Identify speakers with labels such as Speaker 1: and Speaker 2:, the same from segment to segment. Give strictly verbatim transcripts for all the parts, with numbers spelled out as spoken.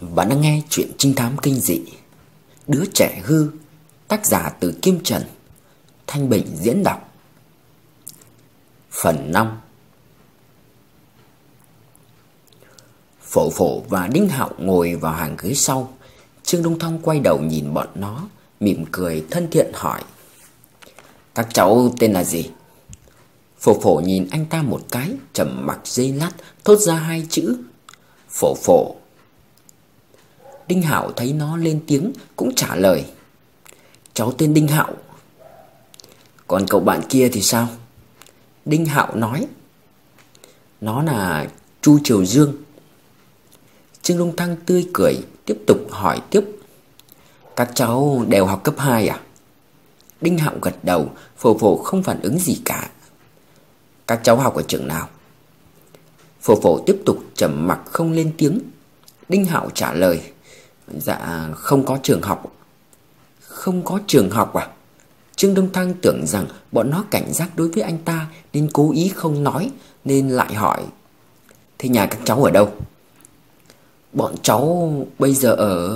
Speaker 1: Bạn đang nghe chuyện trinh thám kinh dị Đứa trẻ hư, tác giả từ Kim Trần, Thanh Bình diễn đọc. Phần năm. Phổ Phổ và Đinh Hạo ngồi vào hàng ghế sau. Trương Đông Thăng quay đầu nhìn bọn nó, mỉm cười thân thiện hỏi: "Các cháu tên là gì?" Phổ Phổ nhìn anh ta một cái, trầm mặc giây lát, thốt ra hai chữ: "Phổ Phổ." Đinh Hạo thấy nó lên tiếng cũng trả lời: "Cháu tên Đinh Hạo." "Còn cậu bạn kia thì sao?" Đinh Hạo nói: "Nó là Chu Triều Dương." Trương Đông Thăng tươi cười tiếp tục hỏi tiếp: "Các cháu đều học cấp hai à?" Đinh Hạo gật đầu. Phổ Phổ không phản ứng gì cả. "Các cháu học ở trường nào?" Phổ Phổ tiếp tục trầm mặc không lên tiếng. Đinh Hạo trả lời: "Dạ không có trường học." "Không có trường học à?" Trương Đông Thăng tưởng rằng bọn nó cảnh giác đối với anh ta nên cố ý không nói, nên lại hỏi: "Thế nhà các cháu ở đâu?" "Bọn cháu bây giờ ở..."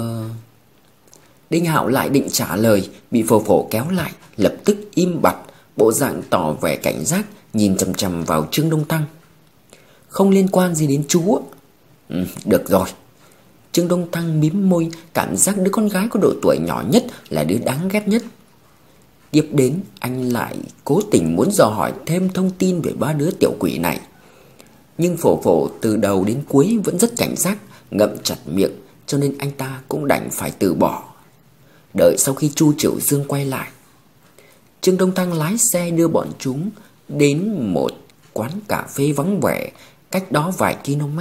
Speaker 1: Đinh Hạo lại định trả lời, bị Phổ Phổ kéo lại, lập tức im bặt, bộ dạng tỏ vẻ cảnh giác, nhìn chằm chằm vào Trương Đông Thăng. "Không liên quan gì đến chú." "Ừ, được rồi." Trương Đông Thăng mím môi, cảm giác đứa con gái có độ tuổi nhỏ nhất là đứa đáng ghét nhất. Tiếp đến, anh lại cố tình muốn dò hỏi thêm thông tin về ba đứa tiểu quỷ này. Nhưng Phổ Phổ từ đầu đến cuối vẫn rất cảnh giác, ngậm chặt miệng, cho nên anh ta cũng đành phải từ bỏ. Đợi sau khi Chu Triều Dương quay lại, Trương Đông Thăng lái xe đưa bọn chúng đến một quán cà phê vắng vẻ cách đó vài km.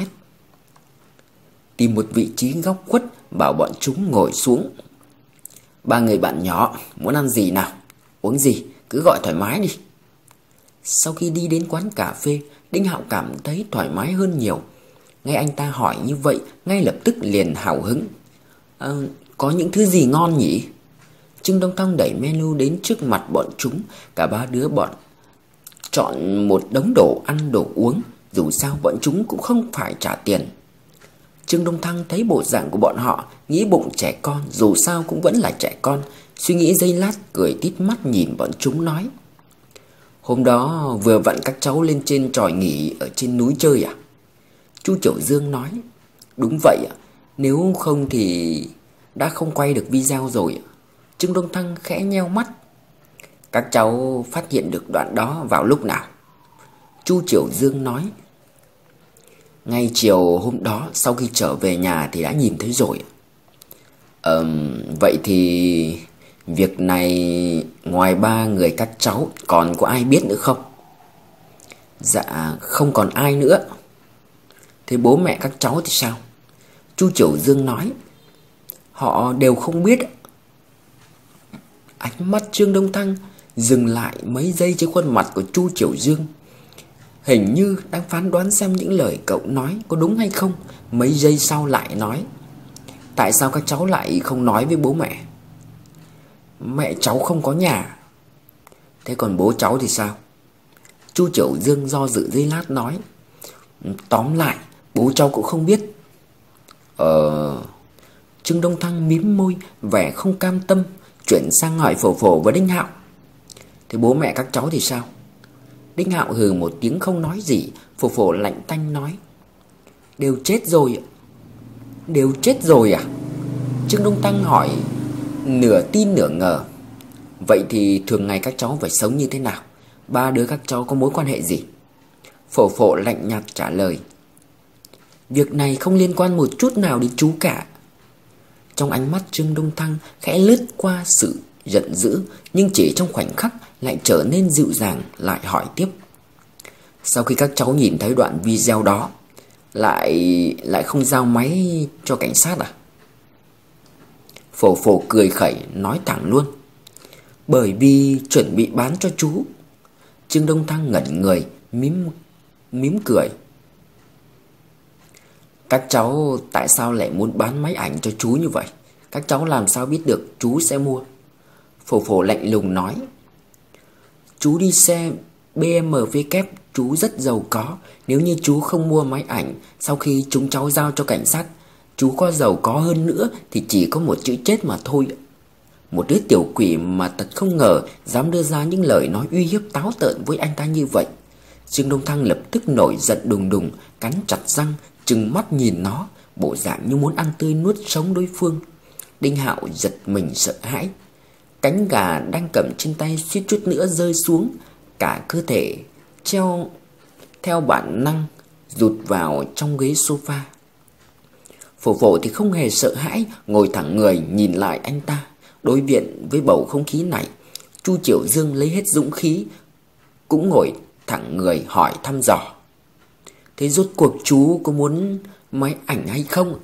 Speaker 1: Tìm một vị trí góc khuất, bảo bọn chúng ngồi xuống. "Ba người bạn nhỏ, muốn ăn gì nào? Uống gì, cứ gọi thoải mái đi." Sau khi đi đến quán cà phê, Đinh Hạo cảm thấy thoải mái hơn nhiều. Nghe anh ta hỏi như vậy, ngay lập tức liền hào hứng: à, "Có những thứ gì ngon nhỉ?" Trương Đông Thăng đẩy menu đến trước mặt bọn chúng. Cả ba đứa bọn chọn một đống đồ ăn đồ uống, dù sao bọn chúng cũng không phải trả tiền. Trương Đông Thăng thấy bộ dạng của bọn họ, nghĩ bụng trẻ con, dù sao cũng vẫn là trẻ con. Suy nghĩ giây lát, cười tít mắt nhìn bọn chúng nói: "Hôm đó vừa vặn các cháu lên trên tròi nghỉ ở trên núi chơi à?" Chu Triều Dương nói: "Đúng vậy ạ, nếu không thì đã không quay được video rồi." Trương Đông Thăng khẽ nheo mắt: "Các cháu phát hiện được đoạn đó vào lúc nào?" Chu Triều Dương nói: "Ngay chiều hôm đó, sau khi trở về nhà thì đã nhìn thấy rồi." Ờ, vậy thì việc này ngoài ba người các cháu còn có ai biết nữa không?" "Dạ không còn ai nữa." "Thế bố mẹ các cháu thì sao?" Chu Triều Dương nói: "Họ đều không biết." Ánh mắt Trương Đông Thăng dừng lại mấy giây trên khuôn mặt của Chu Triều Dương, hình như đang phán đoán xem những lời cậu nói có đúng hay không. Mấy giây sau lại nói: "Tại sao các cháu lại không nói với bố mẹ?" "Mẹ cháu không có nhà." "Thế còn bố cháu thì sao?" Chu Triều Dương do dự giây lát nói: "Tóm lại bố cháu cũng không biết." Ờ... Trương Đông Thăng mím môi, vẻ không cam tâm, chuyển sang hỏi Phổ Phổ và Đinh Hạo: "Thế bố mẹ các cháu thì sao?" Đinh Hạo hừ một tiếng không nói gì. Phổ Phổ lạnh tanh nói: "Đều chết rồi." "Đều chết rồi à?" Trương Đông Tăng hỏi, nửa tin nửa ngờ. "Vậy thì thường ngày các cháu phải sống như thế nào? Ba đứa các cháu có mối quan hệ gì?" Phổ Phổ lạnh nhạt trả lời: "Việc này không liên quan một chút nào đến chú cả." Trong ánh mắt Trương Đông Thăng khẽ lướt qua sự giận dữ, nhưng chỉ trong khoảnh khắc lại trở nên dịu dàng, lại hỏi tiếp: "Sau khi các cháu nhìn thấy đoạn video đó, Lại lại không giao máy cho cảnh sát à?" Phổ Phổ cười khẩy nói thẳng luôn: "Bởi vì chuẩn bị bán cho chú." Trương Đông Thăng ngẩn người, mím mím cười: "Các cháu tại sao lại muốn bán máy ảnh cho chú như vậy? Các cháu làm sao biết được chú sẽ mua?" Phổ Phổ lạnh lùng nói: "Chú đi xe bê em vê, chú rất giàu có. Nếu như chú không mua máy ảnh, sau khi chúng cháu giao cho cảnh sát, Chú có giàu có hơn nữa thì chỉ có một chữ chết mà thôi. Một đứa tiểu quỷ mà thật không ngờ dám đưa ra những lời nói uy hiếp táo tợn với anh ta như vậy. Trương Đông Thăng lập tức nổi giận đùng đùng, cắn chặt răng, trừng mắt nhìn nó, bộ dạng như muốn ăn tươi nuốt sống đối phương. Đinh Hạo giật mình sợ hãi. Cánh gà đang cầm trên tay suýt chút nữa rơi xuống, cả cơ thể treo theo bản năng rụt vào trong ghế sofa. Phổ Phổ thì không hề sợ hãi, ngồi thẳng người nhìn lại anh ta. Đối diện với bầu không khí này, Chu Chiểu Dương lấy hết dũng khí cũng ngồi thẳng người hỏi thăm dò: thế rốt cuộc chú có muốn máy ảnh hay không?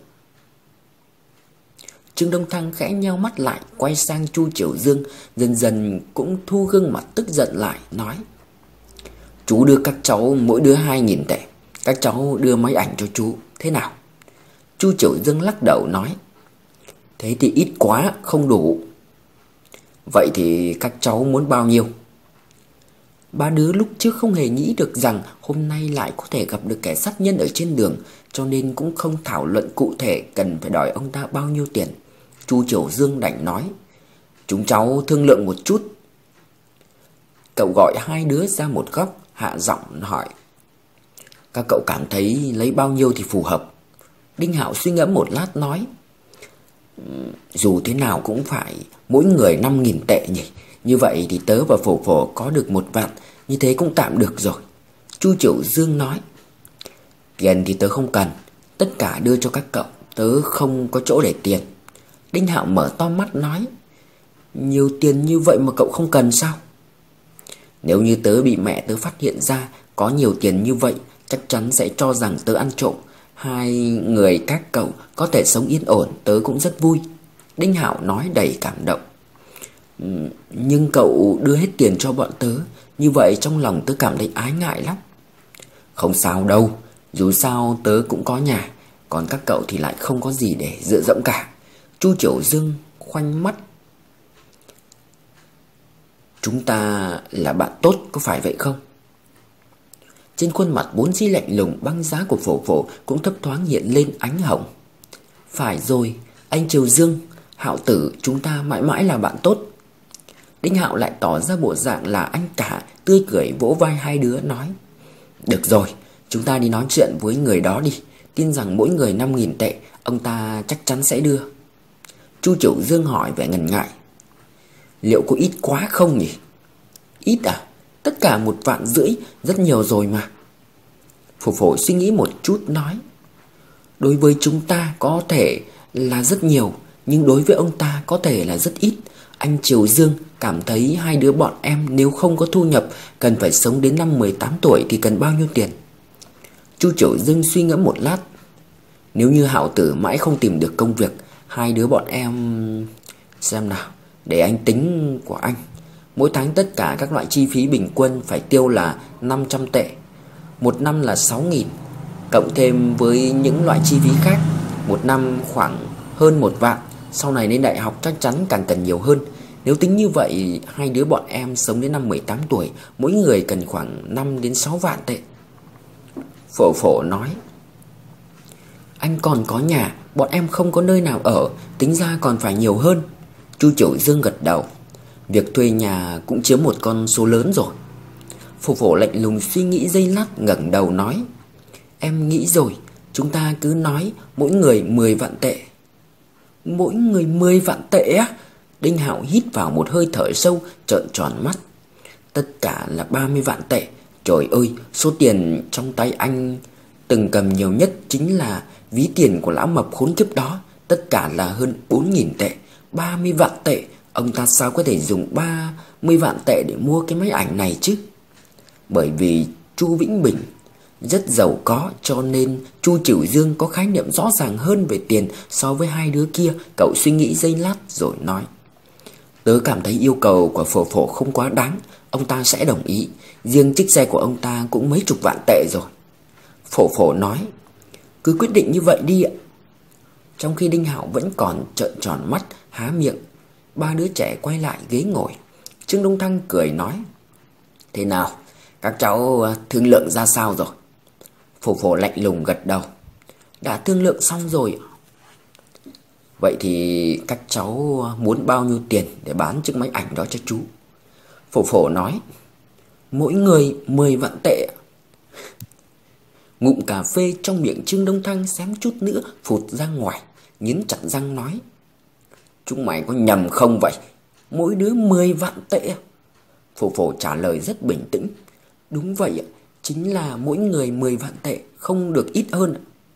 Speaker 1: Trương Đông Thăng khẽ nheo mắt lại, quay sang Chu Chiểu Dương, dần dần cũng thu gương mặt tức giận lại, nói: chú đưa các cháu mỗi đứa hai nghìn tệ, các cháu đưa máy ảnh cho chú, thế nào? Chu Chiểu Dương lắc đầu nói: thế thì ít quá, không đủ. Vậy thì các cháu muốn bao nhiêu? Ba đứa lúc trước không hề nghĩ được rằng hôm nay lại có thể gặp được kẻ sát nhân ở trên đường, cho nên cũng không thảo luận cụ thể cần phải đòi ông ta bao nhiêu tiền. Chu Chiểu Dương đành nói: chúng cháu thương lượng một chút. Cậu gọi hai đứa ra một góc, hạ giọng hỏi: các cậu cảm thấy lấy bao nhiêu thì phù hợp? Đinh Hạo suy ngẫm một lát nói: dù thế nào cũng phải mỗi người năm nghìn tệ nhỉ. Như vậy thì tớ và Phổ Phổ có được một vạn, như thế cũng tạm được rồi. Chu Chiểu Dương nói: tiền thì tớ không cần, tất cả đưa cho các cậu, tớ không có chỗ để tiền. Đinh Hạo mở to mắt nói: nhiều tiền như vậy mà cậu không cần sao? Nếu như tớ bị mẹ tớ phát hiện ra có nhiều tiền như vậy, chắc chắn sẽ cho rằng tớ ăn trộm. Hai người các cậu có thể sống yên ổn, tớ cũng rất vui. Đinh Hạo nói đầy cảm động. Nhưng cậu đưa hết tiền cho bọn tớ, như vậy trong lòng tớ cảm thấy ái ngại lắm. Không sao đâu, dù sao tớ cũng có nhà, còn các cậu thì lại không có gì để dựa dẫm cả. Chu Chiểu Dương khoanh mắt: chúng ta là bạn tốt, có phải vậy không? Trên khuôn mặt vốn dĩ lạnh lùng băng giá của Phổ Phổ cũng thấp thoáng hiện lên ánh hồng. Phải rồi, anh Triều Dương, Hạo tử, chúng ta mãi mãi là bạn tốt. Đinh Hạo lại tỏ ra bộ dạng là anh cả, tươi cười vỗ vai hai đứa nói: được rồi, chúng ta đi nói chuyện với người đó đi, tin rằng mỗi người năm nghìn tệ, ông ta chắc chắn sẽ đưa. Chu Chiểu Dương hỏi vẻ ngần ngại: liệu có ít quá không nhỉ? Ít à? Tất cả một vạn rưỡi, rất nhiều rồi mà. Phổ Phổ suy nghĩ một chút nói: đối với chúng ta có thể là rất nhiều, nhưng đối với ông ta có thể là rất ít. Anh Triều Dương cảm thấy hai đứa bọn em nếu không có thu nhập, cần phải sống đến năm mười tám tuổi thì cần bao nhiêu tiền? Chu Triều Dương suy ngẫm một lát: nếu như Hạo tử mãi không tìm được công việc, hai đứa bọn em... xem nào, để anh tính của anh. Mỗi tháng tất cả các loại chi phí bình quân phải tiêu là năm trăm tệ. Một năm là sáu nghìn. Cộng thêm với những loại chi phí khác, một năm khoảng hơn một vạn. Sau này lên đại học chắc chắn càng cần nhiều hơn. Nếu tính như vậy, hai đứa bọn em sống đến năm mười tám tuổi, mỗi người cần khoảng năm đến sáu vạn tệ. Phổ Phổ nói: anh còn có nhà, bọn em không có nơi nào ở, tính ra còn phải nhiều hơn. Chu Chiểu Dương gật đầu: việc thuê nhà cũng chiếm một con số lớn rồi. Phổ Phổ lạnh lùng suy nghĩ giây lát, ngẩng đầu nói: em nghĩ rồi, chúng ta cứ nói mỗi người mười vạn tệ. Mỗi người mười vạn tệ á? Đinh Hạo hít vào một hơi thở sâu, trợn tròn mắt. Tất cả là ba mươi vạn tệ. Trời ơi, số tiền trong tay anh từng cầm nhiều nhất chính là ví tiền của lão mập khốn kiếp đó. Tất cả là hơn bốn nghìn tệ. Ba mươi vạn tệ, ông ta sao có thể dùng ba mươi vạn tệ để mua cái máy ảnh này chứ? Bởi vì Chu Vĩnh Bình rất giàu có, cho nên Chu Chiểu Dương có khái niệm rõ ràng hơn về tiền so với hai đứa kia. Cậu suy nghĩ giây lát rồi nói: tớ cảm thấy yêu cầu của Phổ Phổ không quá đáng, ông ta sẽ đồng ý. Riêng chiếc xe của ông ta cũng mấy chục vạn tệ rồi. Phổ Phổ nói: cứ quyết định như vậy đi ạ. Trong khi Đinh Hạo vẫn còn trợn tròn mắt, há miệng, ba đứa trẻ quay lại ghế ngồi. Trương Đông Thăng cười nói: thế nào, các cháu thương lượng ra sao rồi? Phổ Phổ lạnh lùng gật đầu: đã thương lượng xong rồi. Vậy thì các cháu muốn bao nhiêu tiền để bán chiếc máy ảnh đó cho chú? Phổ phổ nói: Mỗi người mười vạn tệ. Ngụm cà phê trong miệng Trương Đông Thăng xém chút nữa phụt ra ngoài, nghiến chặt răng nói: Chúng mày có nhầm không vậy? Mỗi đứa mười vạn tệ. Phổ phổ trả lời rất bình tĩnh: Đúng vậy, chính là mỗi người mười vạn tệ, không được ít hơn.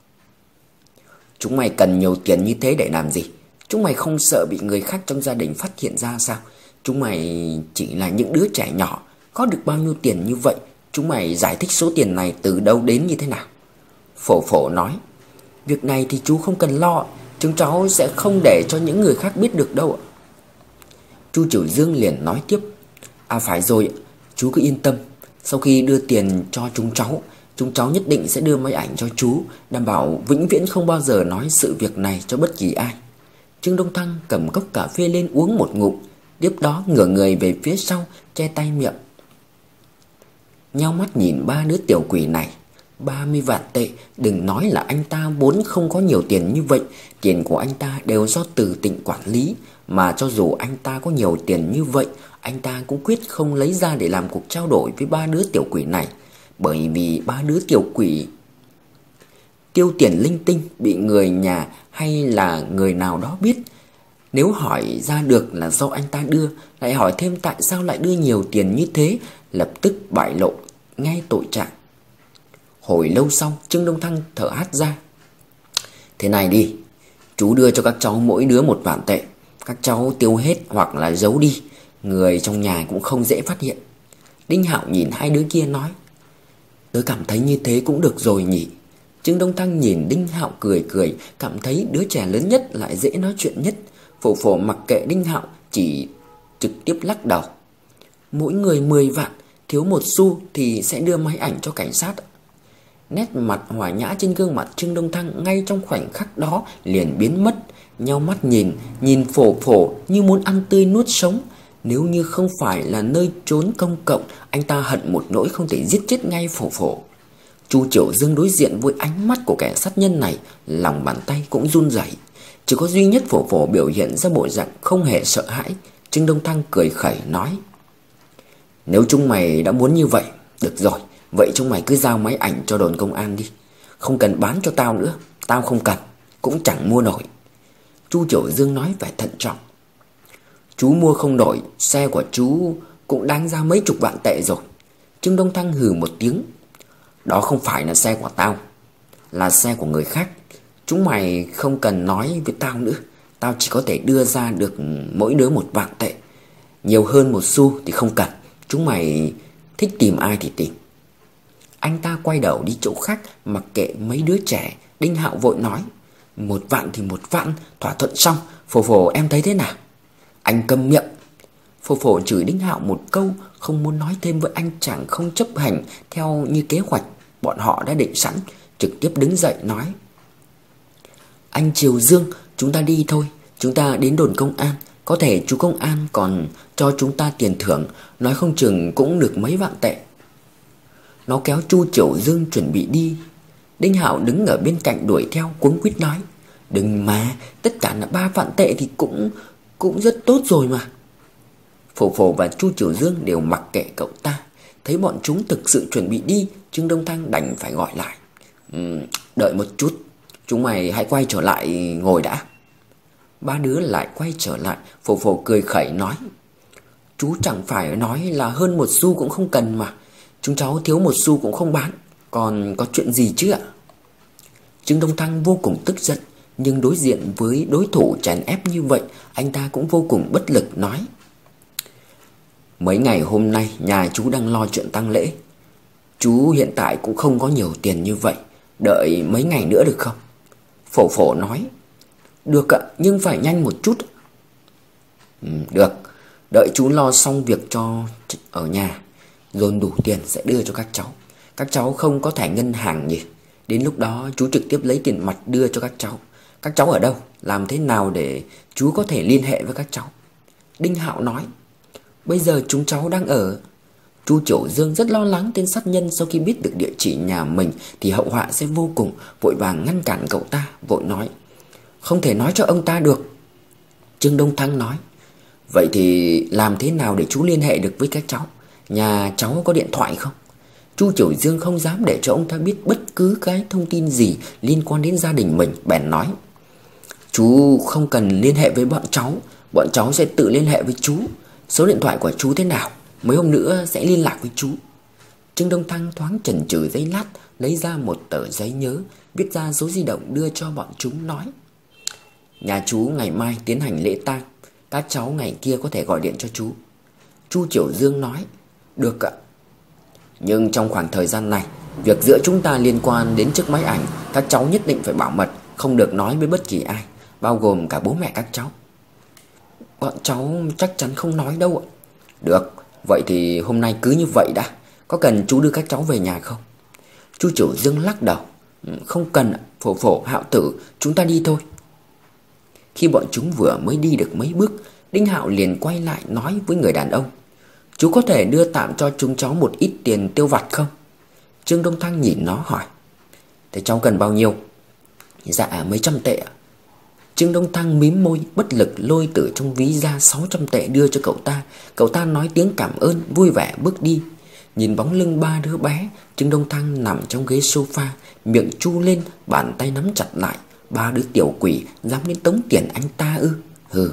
Speaker 1: Chúng mày cần nhiều tiền như thế để làm gì? Chúng mày không sợ bị người khác trong gia đình phát hiện ra sao? Chúng mày chỉ là những đứa trẻ nhỏ, có được bao nhiêu tiền như vậy? Chúng mày giải thích số tiền này từ đâu đến như thế nào? Phổ phổ nói: Việc này thì chú không cần lo, chúng cháu sẽ không để cho những người khác biết được đâu ạ. Chu Triều Dương liền nói tiếp: À phải rồi, chú cứ yên tâm. Sau khi đưa tiền cho chúng cháu, chúng cháu nhất định sẽ đưa máy ảnh cho chú, đảm bảo vĩnh viễn không bao giờ nói sự việc này cho bất kỳ ai. Trương Đông Thăng cầm cốc cà phê lên uống một ngụm, tiếp đó ngửa người về phía sau, che tay miệng, nhao mắt nhìn ba đứa tiểu quỷ này. Ba mươi vạn tệ, đừng nói là anh ta vốn không có nhiều tiền như vậy. Tiền của anh ta đều do Từ Tịnh quản lý. Mà cho dù anh ta có nhiều tiền như vậy, anh ta cũng quyết không lấy ra để làm cuộc trao đổi với ba đứa tiểu quỷ này. Bởi vì ba đứa tiểu quỷ tiêu tiền linh tinh bị người nhà hay là người nào đó biết. Nếu hỏi ra được là do anh ta đưa, lại hỏi thêm tại sao lại đưa nhiều tiền như thế, lập tức bại lộ ngay tội trạng. Hồi lâu sau, Trương Đông Thăng thở hắt ra: Thế này đi, chú đưa cho các cháu mỗi đứa một vạn tệ. Các cháu tiêu hết hoặc là giấu đi, người trong nhà cũng không dễ phát hiện. Đinh Hạo nhìn hai đứa kia nói: Tớ cảm thấy như thế cũng được rồi nhỉ. Trương Đông Thăng nhìn Đinh Hạo cười cười, cảm thấy đứa trẻ lớn nhất lại dễ nói chuyện nhất. Phổ phổ mặc kệ Đinh Hạo, chỉ trực tiếp lắc đầu: Mỗi người mười vạn, thiếu một xu thì sẽ đưa máy ảnh cho cảnh sát. Nét mặt hòa nhã trên gương mặt Trương Đông Thăng ngay trong khoảnh khắc đó liền biến mất. Nhao mắt nhìn, nhìn phổ phổ như muốn ăn tươi nuốt sống. Nếu như không phải là nơi trốn công cộng, anh ta hận một nỗi không thể giết chết ngay phổ phổ. Chu Triều Dương đối diện với ánh mắt của kẻ sát nhân này, lòng bàn tay cũng run rẩy. Chỉ có duy nhất phổ phổ biểu hiện ra bộ dạng không hề sợ hãi. Trương Đông Thăng cười khẩy nói: Nếu chúng mày đã muốn như vậy, được rồi, vậy chúng mày cứ giao máy ảnh cho đồn công an đi. Không cần bán cho tao nữa, tao không cần, cũng chẳng mua nổi. Chu Triều Dương nói vẻ thận trọng: Chú mua không nổi, xe của chú cũng đáng ra mấy chục vạn tệ rồi. Trương Đông Thăng hừ một tiếng: Đó không phải là xe của tao, là xe của người khác. Chúng mày không cần nói với tao nữa. Tao chỉ có thể đưa ra được mỗi đứa một vạn tệ, nhiều hơn một xu thì không cần. Chúng mày thích tìm ai thì tìm. Anh ta quay đầu đi chỗ khác, mặc kệ mấy đứa trẻ. Đinh Hạo vội nói: Một vạn thì một vạn, thỏa thuận xong. Phổ phổ em thấy thế nào? Anh câm miệng. Phổ phổ chửi Đinh Hạo một câu, không muốn nói thêm với anh chàng không chấp hành theo như kế hoạch bọn họ đã định sẵn, trực tiếp đứng dậy nói: Anh Triều Dương, chúng ta đi thôi. Chúng ta đến đồn công an, có thể chú công an còn cho chúng ta tiền thưởng, nói không chừng cũng được mấy vạn tệ. Nó kéo Chu Triều Dương chuẩn bị đi. Đinh Hạo đứng ở bên cạnh đuổi theo, cuống quýt nói: Đừng mà, tất cả là ba vạn tệ thì cũng cũng rất tốt rồi mà. Phổ phổ và Chu Triều Dương đều mặc kệ cậu ta. Thấy bọn chúng thực sự chuẩn bị đi, Trương Đông Thăng đành phải gọi lại: uhm, Đợi một chút, chúng mày hãy quay trở lại ngồi đã. Ba đứa lại quay trở lại. Phổ phổ cười khẩy nói: Chú chẳng phải nói là hơn một xu cũng không cần mà. Chúng cháu thiếu một xu cũng không bán, còn có chuyện gì chứ ạ? Trương Đông Thăng vô cùng tức giận, nhưng đối diện với đối thủ chèn ép như vậy, anh ta cũng vô cùng bất lực nói: Mấy ngày hôm nay nhà chú đang lo chuyện tang lễ. Chú hiện tại cũng không có nhiều tiền như vậy, đợi mấy ngày nữa được không? Phổ phổ nói: Được ạ, nhưng phải nhanh một chút. ừ, Được, đợi chú lo xong việc cho ở nhà, dồn đủ tiền sẽ đưa cho các cháu. Các cháu không có thẻ ngân hàng nhỉ? Đến lúc đó chú trực tiếp lấy tiền mặt đưa cho các cháu. Các cháu ở đâu? Làm thế nào để chú có thể liên hệ với các cháu? Đinh Hạo nói: Bây giờ chúng cháu đang ở. Chu Triều Dương rất lo lắng tên sát nhân sau khi biết được địa chỉ nhà mình thì hậu họa sẽ vô cùng, vội vàng ngăn cản cậu ta, vội nói: Không thể nói cho ông ta được. Trương Đông Thăng nói. Vậy thì làm thế nào để chú liên hệ được với các cháu? Nhà cháu có điện thoại không? Chu Triều Dương không dám để cho ông ta biết bất cứ cái thông tin gì liên quan đến gia đình mình, bèn nói. Chú không cần liên hệ với bọn cháu, bọn cháu sẽ tự liên hệ với chú. Số điện thoại của chú thế nào? Mấy hôm nữa sẽ liên lạc với chú. Trương Đông Thăng thoáng chần chừ giây lát, lấy ra một tờ giấy nhớ, viết ra số di động đưa cho bọn chúng, nói. Nhà chú ngày mai tiến hành lễ tang, các cháu ngày kia có thể gọi điện cho chú. Chu Triều Dương nói. Được ạ. Nhưng trong khoảng thời gian này, việc giữa chúng ta liên quan đến chiếc máy ảnh, các cháu nhất định phải bảo mật, không được nói với bất kỳ ai, bao gồm cả bố mẹ các cháu. Bọn cháu chắc chắn không nói đâu ạ. Được, vậy thì hôm nay cứ như vậy đã. Có cần chú đưa các cháu về nhà không? Chu Triều Dương lắc đầu. Không cần ạ, Phổ Phổ, Hạo Tử, chúng ta đi thôi. Khi bọn chúng vừa mới đi được mấy bước, Đinh Hạo liền quay lại nói với người đàn ông. Chú có thể đưa tạm cho chúng cháu một ít tiền tiêu vặt không? Trương Đông Thăng nhìn nó hỏi. Thế cháu cần bao nhiêu? Dạ mấy trăm tệ ạ. Trương Đông Thăng mím môi, bất lực lôi từ trong ví ra sáu trăm tệ đưa cho cậu ta. Cậu ta nói tiếng cảm ơn, vui vẻ bước đi. Nhìn bóng lưng ba đứa bé, Trương Đông Thăng nằm trong ghế sofa, miệng chu lên, bàn tay nắm chặt lại. Ba đứa tiểu quỷ dám đến tống tiền anh ta ư? Hừ.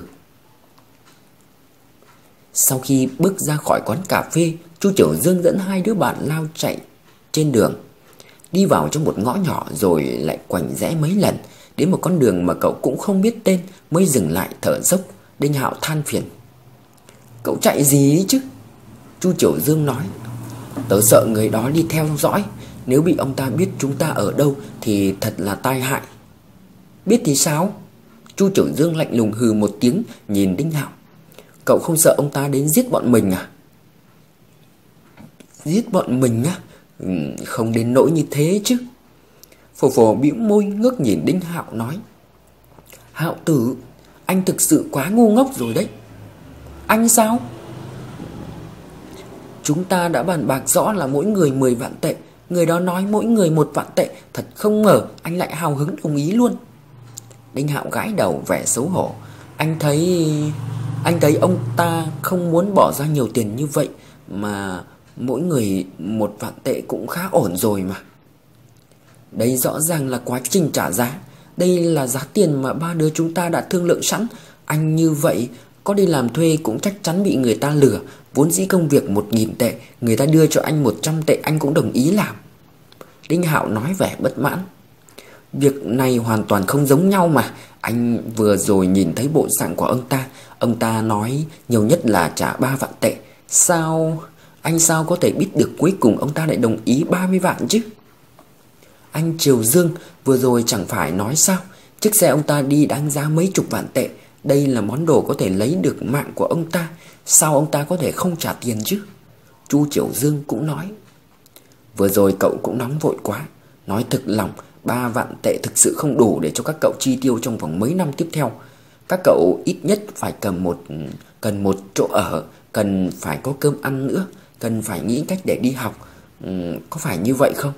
Speaker 1: Sau khi bước ra khỏi quán cà phê, Chu Triều Dương dẫn hai đứa bạn lao chạy trên đường, đi vào trong một ngõ nhỏ rồi lại quành rẽ mấy lần, đến một con đường mà cậu cũng không biết tên mới dừng lại thở dốc. Đinh Hạo than phiền. Cậu chạy gì ấy chứ? Chu Triều Dương nói. Tớ sợ người đó đi theo dõi, nếu bị ông ta biết chúng ta ở đâu thì thật là tai hại. Biết thì sao? Chu Triều Dương lạnh lùng hừ một tiếng, nhìn Đinh Hạo. Cậu không sợ ông ta đến giết bọn mình à? Giết bọn mình á? Ừ, không đến nỗi như thế chứ. Phổ Phổ bĩu môi ngước nhìn Đinh Hạo nói. Hạo Tử, anh thực sự quá ngu ngốc rồi đấy. Anh sao? Chúng ta đã bàn bạc rõ là mỗi người mười vạn tệ. Người đó nói mỗi người một vạn tệ. Thật không ngờ anh lại hào hứng đồng ý luôn. Đinh Hạo gãi đầu vẻ xấu hổ. Anh thấy... Anh thấy ông ta không muốn bỏ ra nhiều tiền như vậy, mà mỗi người một vạn tệ cũng khá ổn rồi mà. Đây rõ ràng là quá trình trả giá. Đây là giá tiền mà ba đứa chúng ta đã thương lượng sẵn. Anh như vậy có đi làm thuê cũng chắc chắn bị người ta lừa. Vốn dĩ công việc một nghìn tệ, người ta đưa cho anh một trăm tệ anh cũng đồng ý làm. Đinh Hạo nói vẻ bất mãn. Việc này hoàn toàn không giống nhau mà. Anh vừa rồi nhìn thấy bộ dạng của ông ta. Ông ta nói nhiều nhất là trả ba vạn tệ. Sao... Anh sao có thể biết được cuối cùng ông ta lại đồng ý ba mươi vạn chứ? Anh Triều Dương vừa rồi chẳng phải nói sao? Chiếc xe ông ta đi đáng giá mấy chục vạn tệ. Đây là món đồ có thể lấy được mạng của ông ta. Sao ông ta có thể không trả tiền chứ? Chu Triều Dương cũng nói. Vừa rồi cậu cũng nóng vội quá. Nói thực lòng, ba vạn tệ thực sự không đủ để cho các cậu chi tiêu trong vòng mấy năm tiếp theo. Các cậu ít nhất phải cầm một, cần một chỗ ở, cần phải có cơm ăn nữa, cần phải nghĩ cách để đi học. Ừ, có phải như vậy không?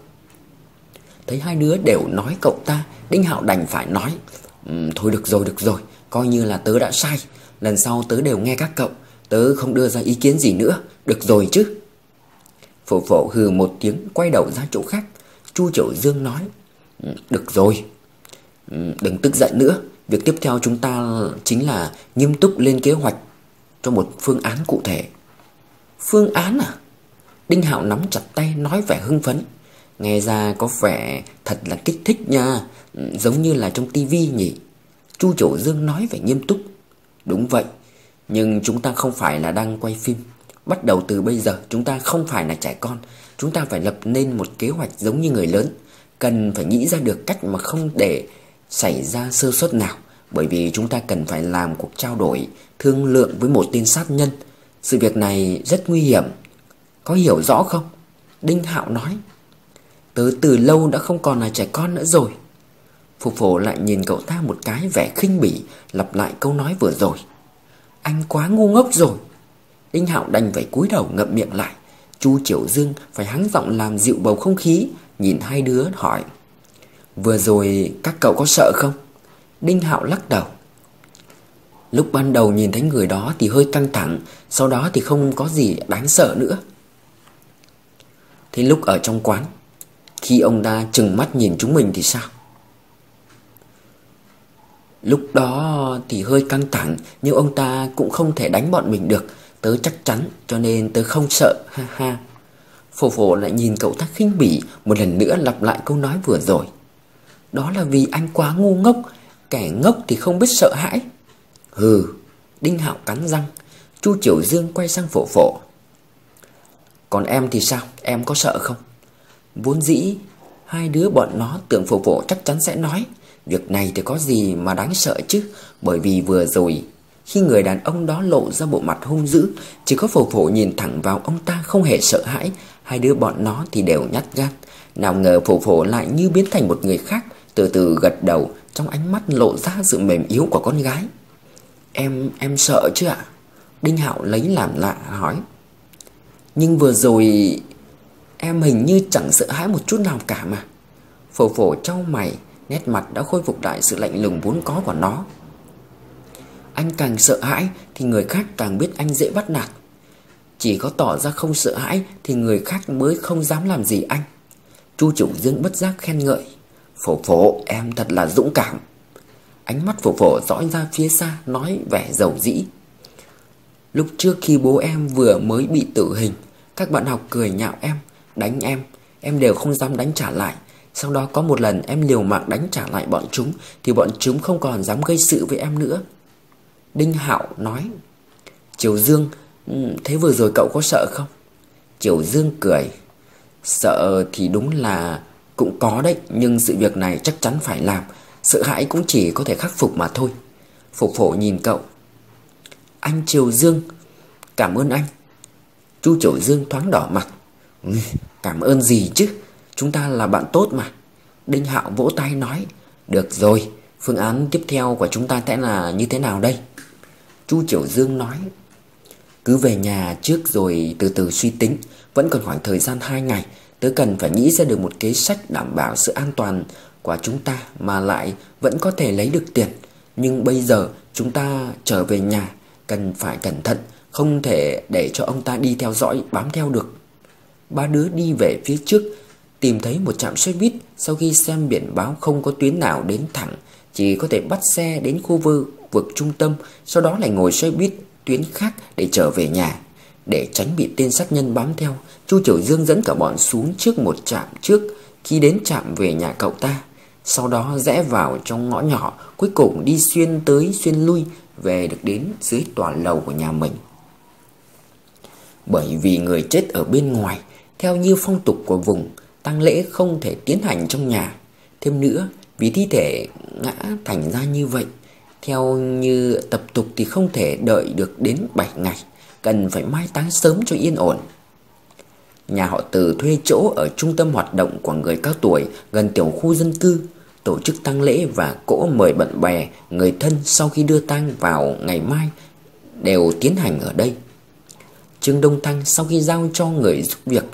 Speaker 1: Thấy hai đứa đều nói cậu ta, Đinh Hạo đành phải nói. Ừ, thôi được rồi, được rồi, coi như là tớ đã sai. Lần sau tớ đều nghe các cậu, tớ không đưa ra ý kiến gì nữa. Được rồi chứ? Phổ Phổ hừ một tiếng, quay đầu ra chỗ khác. Chu Triều Dương nói. Được rồi, đừng tức giận nữa. Việc tiếp theo chúng ta chính là nghiêm túc lên kế hoạch cho một phương án cụ thể. Phương án à? Đinh Hạo nắm chặt tay nói vẻ hưng phấn. Nghe ra có vẻ thật là kích thích nha. Giống như là trong tivi nhỉ? Chu Triều Dương nói vẻ nghiêm túc. Đúng vậy, nhưng chúng ta không phải là đang quay phim. Bắt đầu từ bây giờ chúng ta không phải là trẻ con. Chúng ta phải lập nên một kế hoạch giống như người lớn. Cần phải nghĩ ra được cách mà không để xảy ra sơ suất nào. Bởi vì chúng ta cần phải làm cuộc trao đổi, thương lượng với một tên sát nhân. Sự việc này rất nguy hiểm. Có hiểu rõ không? Đinh Hạo nói. Tớ từ lâu đã không còn là trẻ con nữa rồi. Phổ Phổ lại nhìn cậu ta một cái vẻ khinh bỉ, lặp lại câu nói vừa rồi. Anh quá ngu ngốc rồi. Đinh Hạo đành phải cúi đầu ngậm miệng lại. Chu Triều Dương phải hắng giọng làm dịu bầu không khí, nhìn hai đứa hỏi. Vừa rồi các cậu có sợ không? Đinh Hạo lắc đầu. Lúc ban đầu nhìn thấy người đó thì hơi căng thẳng, sau đó thì không có gì đáng sợ nữa. Thế lúc ở trong quán, khi ông ta trừng mắt nhìn chúng mình thì sao? Lúc đó thì hơi căng thẳng, nhưng ông ta cũng không thể đánh bọn mình được. Tớ chắc chắn, cho nên tớ không sợ, ha ha. Phổ phổ lại nhìn cậu ta khinh bỉ, một lần nữa lặp lại câu nói vừa rồi. Đó là vì anh quá ngu ngốc, kẻ ngốc thì không biết sợ hãi. Hừ, Đinh Hạo cắn răng. Chu Triều Dương quay sang Phổ Phổ. Còn em thì sao, em có sợ không? Vốn dĩ hai đứa bọn nó tưởng Phổ Phổ chắc chắn sẽ nói việc này thì có gì mà đáng sợ chứ. Bởi vì vừa rồi khi người đàn ông đó lộ ra bộ mặt hung dữ, chỉ có Phổ Phổ nhìn thẳng vào ông ta không hề sợ hãi. Hai đứa bọn nó thì đều nhát gan. Nào ngờ Phổ Phổ lại như biến thành một người khác, từ từ gật đầu, trong ánh mắt lộ ra sự mềm yếu của con gái. Em, em sợ chứ ạ? Đinh Hạo lấy làm lạ hỏi. Nhưng vừa rồi em hình như chẳng sợ hãi một chút nào cả mà. Phổ Phổ trao mày, nét mặt đã khôi phục lại sự lạnh lùng vốn có của nó. Anh càng sợ hãi thì người khác càng biết anh dễ bắt nạt. Chỉ có tỏ ra không sợ hãi thì người khác mới không dám làm gì anh. Chu Triều Dương bất giác khen ngợi. Phổ Phổ, em thật là dũng cảm. Ánh mắt Phổ Phổ dõi ra phía xa, nói vẻ dầu dĩ. Lúc trước khi bố em vừa mới bị tử hình, các bạn học cười nhạo em, đánh em, em đều không dám đánh trả lại. Sau đó có một lần em liều mạng đánh trả lại bọn chúng, thì bọn chúng không còn dám gây sự với em nữa. Đinh Hạo nói. Triều Dương, thế vừa rồi cậu có sợ không? Triều Dương cười. Sợ thì đúng là cũng có đấy, nhưng sự việc này chắc chắn phải làm. Sợ hãi cũng chỉ có thể khắc phục mà thôi. Phổ Phổ nhìn cậu. Anh Triều Dương, cảm ơn anh. Chu Triều Dương thoáng đỏ mặt. Cảm ơn gì chứ, chúng ta là bạn tốt mà. Đinh Hạo vỗ tay nói. Được rồi, phương án tiếp theo của chúng ta sẽ là như thế nào đây? Chu Triều Dương nói. Cứ về nhà trước rồi từ từ suy tính. Vẫn còn khoảng thời gian hai ngày. Tớ cần phải nghĩ ra được một kế sách đảm bảo sự an toàn của chúng ta, mà lại vẫn có thể lấy được tiền. Nhưng bây giờ chúng ta trở về nhà, cần phải cẩn thận, không thể để cho ông ta đi theo dõi, bám theo được. Ba đứa đi về phía trước, tìm thấy một trạm xe buýt. Sau khi xem biển báo không có tuyến nào đến thẳng, chỉ có thể bắt xe đến khu vực, vực trung tâm, sau đó lại ngồi xe buýt tuyến khác để trở về nhà. Để tránh bị tên sát nhân bám theo, Chu Triều Dương dẫn cả bọn xuống trước một trạm trước. Khi đến trạm về nhà cậu ta, sau đó rẽ vào trong ngõ nhỏ, cuối cùng đi xuyên tới xuyên lui, về được đến dưới tòa lầu của nhà mình. Bởi vì người chết ở bên ngoài, theo như phong tục của vùng, tang lễ không thể tiến hành trong nhà. Thêm nữa, vì thi thể ngã thành ra như vậy, theo như tập tục thì không thể đợi được đến bảy ngày, cần phải mai táng sớm cho yên ổn. Nhà họ Từ thuê chỗ ở trung tâm hoạt động của người cao tuổi gần tiểu khu dân cư, tổ chức tang lễ và cỗ mời bạn bè, người thân sau khi đưa tang vào ngày mai đều tiến hành ở đây. Trương Đông Thăng sau khi giao cho người giúp việc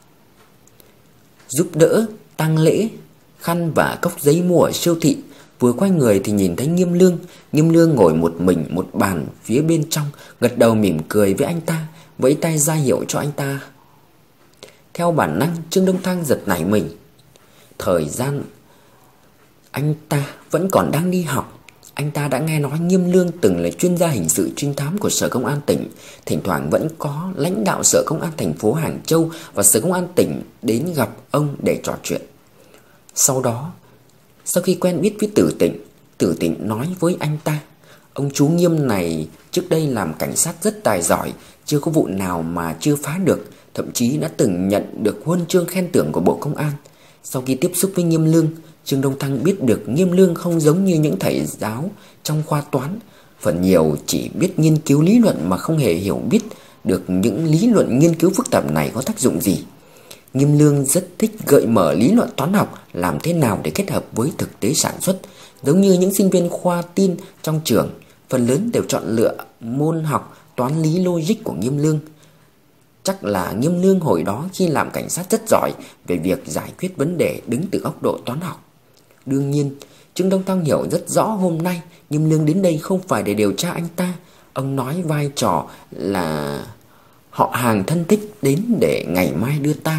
Speaker 1: giúp đỡ tang lễ, khăn và cốc giấy mua ở siêu thị, vừa quay người thì nhìn thấy Nghiêm Lương. Nghiêm Lương ngồi một mình một bàn phía bên trong, gật đầu mỉm cười với anh ta, vẫy tay ra hiệu cho anh ta. Theo bản năng, Trương Đông Thăng giật nảy mình. Thời gian anh ta vẫn còn đang đi học. Anh ta đã nghe nói Nghiêm Lương từng là chuyên gia hình sự trinh thám của Sở Công an tỉnh. Thỉnh thoảng vẫn có lãnh đạo Sở Công an thành phố Hàng Châu và Sở Công an tỉnh đến gặp ông để trò chuyện. Sau đó, sau khi quen biết với Tử Tịnh, Tử Tịnh nói với anh ta, ông chú Nghiêm này trước đây làm cảnh sát rất tài giỏi, chưa có vụ nào mà chưa phá được, thậm chí đã từng nhận được huân chương khen thưởng của Bộ Công an. Sau khi tiếp xúc với Nghiêm Lương, Trương Đông Thăng biết được Nghiêm Lương không giống như những thầy giáo trong khoa toán, phần nhiều chỉ biết nghiên cứu lý luận mà không hề hiểu biết được những lý luận nghiên cứu phức tạp này có tác dụng gì. Nghiêm Lương rất thích gợi mở lý luận toán học làm thế nào để kết hợp với thực tế sản xuất. Giống như những sinh viên khoa tin trong trường, phần lớn đều chọn lựa môn học toán lý logic của Nghiêm Lương. Chắc là Nghiêm Lương hồi đó khi làm cảnh sát rất giỏi về việc giải quyết vấn đề đứng từ góc độ toán học. Đương nhiên, Trương Đông Thăng hiểu rất rõ hôm nay Nghiêm Lương đến đây không phải để điều tra anh ta. Ông nói vai trò là họ hàng thân thích đến để ngày mai đưa tang.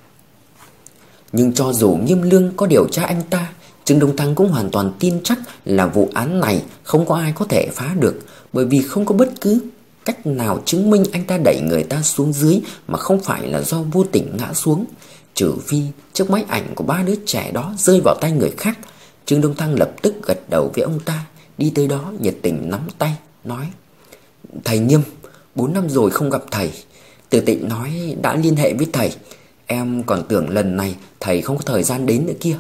Speaker 1: Nhưng cho dù Nghiêm Lương có điều tra anh ta, Trương Đông Thăng cũng hoàn toàn tin chắc là vụ án này không có ai có thể phá được, bởi vì không có bất cứ cách nào chứng minh anh ta đẩy người ta xuống dưới mà không phải là do vô tình ngã xuống. Trừ phi chiếc máy ảnh của ba đứa trẻ đó rơi vào tay người khác. Trương Đông Thăng lập tức gật đầu với ông ta, đi tới đó nhiệt tình nắm tay, nói: Thầy Nghiêm, bốn năm rồi không gặp thầy. Từ Tịnh nói đã liên hệ với thầy. Em còn tưởng lần này thầy không có thời gian đến nữa kia.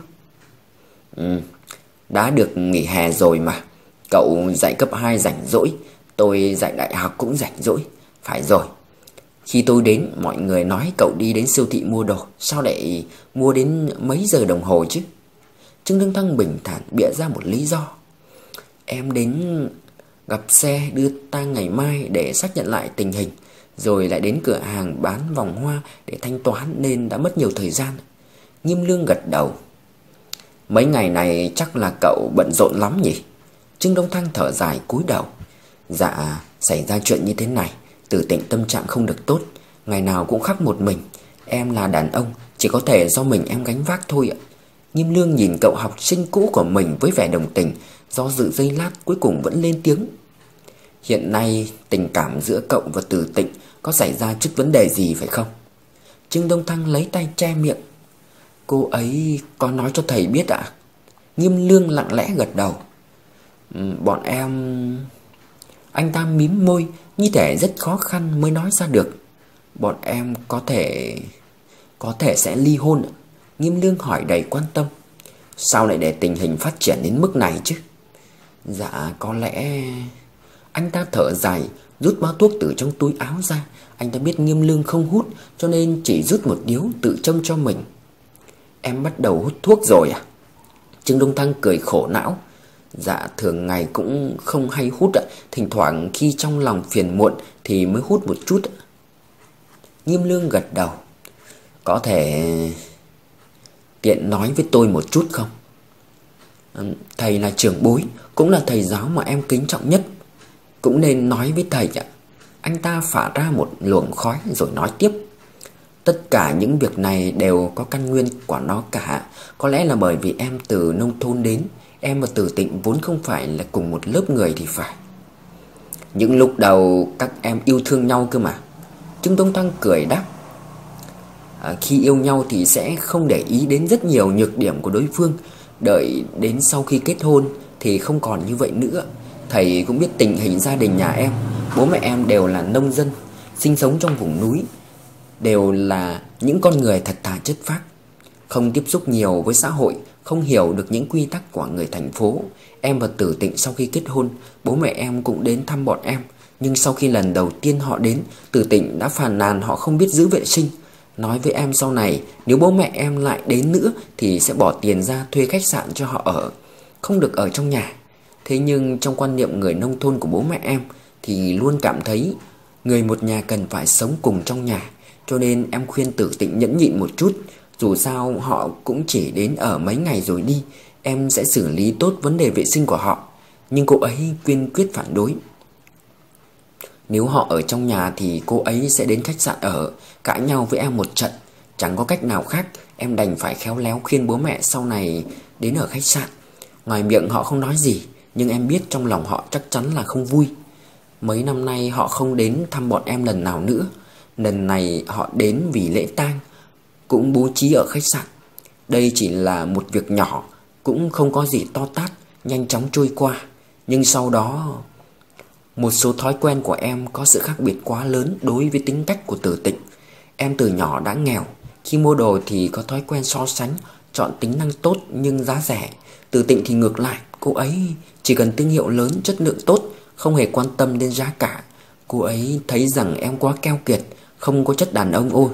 Speaker 1: Ừ, đã được nghỉ hè rồi mà. Cậu dạy cấp hai rảnh rỗi, tôi dạy đại học cũng rảnh rỗi. Phải rồi, khi tôi đến mọi người nói cậu đi đến siêu thị mua đồ. Sao lại mua đến mấy giờ đồng hồ chứ? Trương Đông Thăng bình thản bịa ra một lý do: Em đến gặp xe đưa tang ngày mai để xác nhận lại tình hình, rồi lại đến cửa hàng bán vòng hoa để thanh toán nên đã mất nhiều thời gian. Nghiêm Lương gật đầu: Mấy ngày này chắc là cậu bận rộn lắm nhỉ? Trương Đông Thăng thở dài cúi đầu: Dạ, xảy ra chuyện như thế này, Từ Tịnh tâm trạng không được tốt, ngày nào cũng khóc một mình. Em là đàn ông, chỉ có thể do mình em gánh vác thôi ạ. Nghiêm Lương nhìn cậu học sinh cũ của mình với vẻ đồng tình, do dự giây lát cuối cùng vẫn lên tiếng: Hiện nay tình cảm giữa cậu và Từ Tịnh có xảy ra chút vấn đề gì phải không? Trương Đông Thăng lấy tay che miệng: Cô ấy có nói cho thầy biết ạ? Nghiêm Lương lặng lẽ gật đầu: ừ, Bọn em... Anh ta mím môi, như thể rất khó khăn mới nói ra được: Bọn em có thể... Có thể sẽ ly hôn ạ. Nghiêm Lương hỏi đầy quan tâm: Sao lại để tình hình phát triển đến mức này chứ? Dạ có lẽ... Anh ta thở dài, rút bao thuốc từ trong túi áo ra. Anh ta biết Nghiêm Lương không hút, cho nên chỉ rút một điếu tự châm cho mình. Em bắt đầu hút thuốc rồi à? Trương Đông Thăng cười khổ não: Dạ thường ngày cũng không hay hút ạ. Thỉnh thoảng khi trong lòng phiền muộn thì mới hút một chút ạ. Nghiêm Lương gật đầu: Có thể tiện nói với tôi một chút không? Thầy là trưởng bối, cũng là thầy giáo mà em kính trọng nhất, cũng nên nói với thầy ạ. Anh ta phả ra một luồng khói rồi nói tiếp: Tất cả những việc này đều có căn nguyên của nó cả. Có lẽ là bởi vì em từ nông thôn đến, em và Từ Tịnh vốn không phải là cùng một lớp người thì phải. Những lúc đầu các em yêu thương nhau cơ mà. Trương Đông Thăng cười đáp: à, Khi yêu nhau thì sẽ không để ý đến rất nhiều nhược điểm của đối phương. Đợi đến sau khi kết hôn thì không còn như vậy nữa. Thầy cũng biết tình hình gia đình nhà em. Bố mẹ em đều là nông dân, sinh sống trong vùng núi, đều là những con người thật thà chất phác, không tiếp xúc nhiều với xã hội, không hiểu được những quy tắc của người thành phố. Em và Tử Tịnh sau khi kết hôn, bố mẹ em cũng đến thăm bọn em. Nhưng sau khi lần đầu tiên họ đến, Tử Tịnh đã phàn nàn họ không biết giữ vệ sinh, nói với em sau này nếu bố mẹ em lại đến nữa thì sẽ bỏ tiền ra thuê khách sạn cho họ ở, không được ở trong nhà. Thế nhưng trong quan niệm người nông thôn của bố mẹ em thì luôn cảm thấy người một nhà cần phải sống cùng trong nhà. Cho nên em khuyên Tử Tịnh nhẫn nhịn một chút. Dù sao họ cũng chỉ đến ở mấy ngày rồi đi, em sẽ xử lý tốt vấn đề vệ sinh của họ. Nhưng cô ấy kiên quyết phản đối. Nếu họ ở trong nhà thì cô ấy sẽ đến khách sạn ở, cãi nhau với em một trận. Chẳng có cách nào khác, em đành phải khéo léo khuyên bố mẹ sau này đến ở khách sạn. Ngoài miệng họ không nói gì, nhưng em biết trong lòng họ chắc chắn là không vui. Mấy năm nay họ không đến thăm bọn em lần nào nữa. Lần này họ đến vì lễ tang, cũng bố trí ở khách sạn. Đây chỉ là một việc nhỏ, cũng không có gì to tát, nhanh chóng trôi qua. Nhưng sau đó, một số thói quen của em có sự khác biệt quá lớn đối với tính cách của Tử Tịnh. Em từ nhỏ đã nghèo, khi mua đồ thì có thói quen so sánh, chọn tính năng tốt nhưng giá rẻ. Tử Tịnh thì ngược lại, cô ấy chỉ cần thương hiệu lớn, chất lượng tốt, không hề quan tâm đến giá cả. Cô ấy thấy rằng em quá keo kiệt, không có chất đàn ông. Ôi,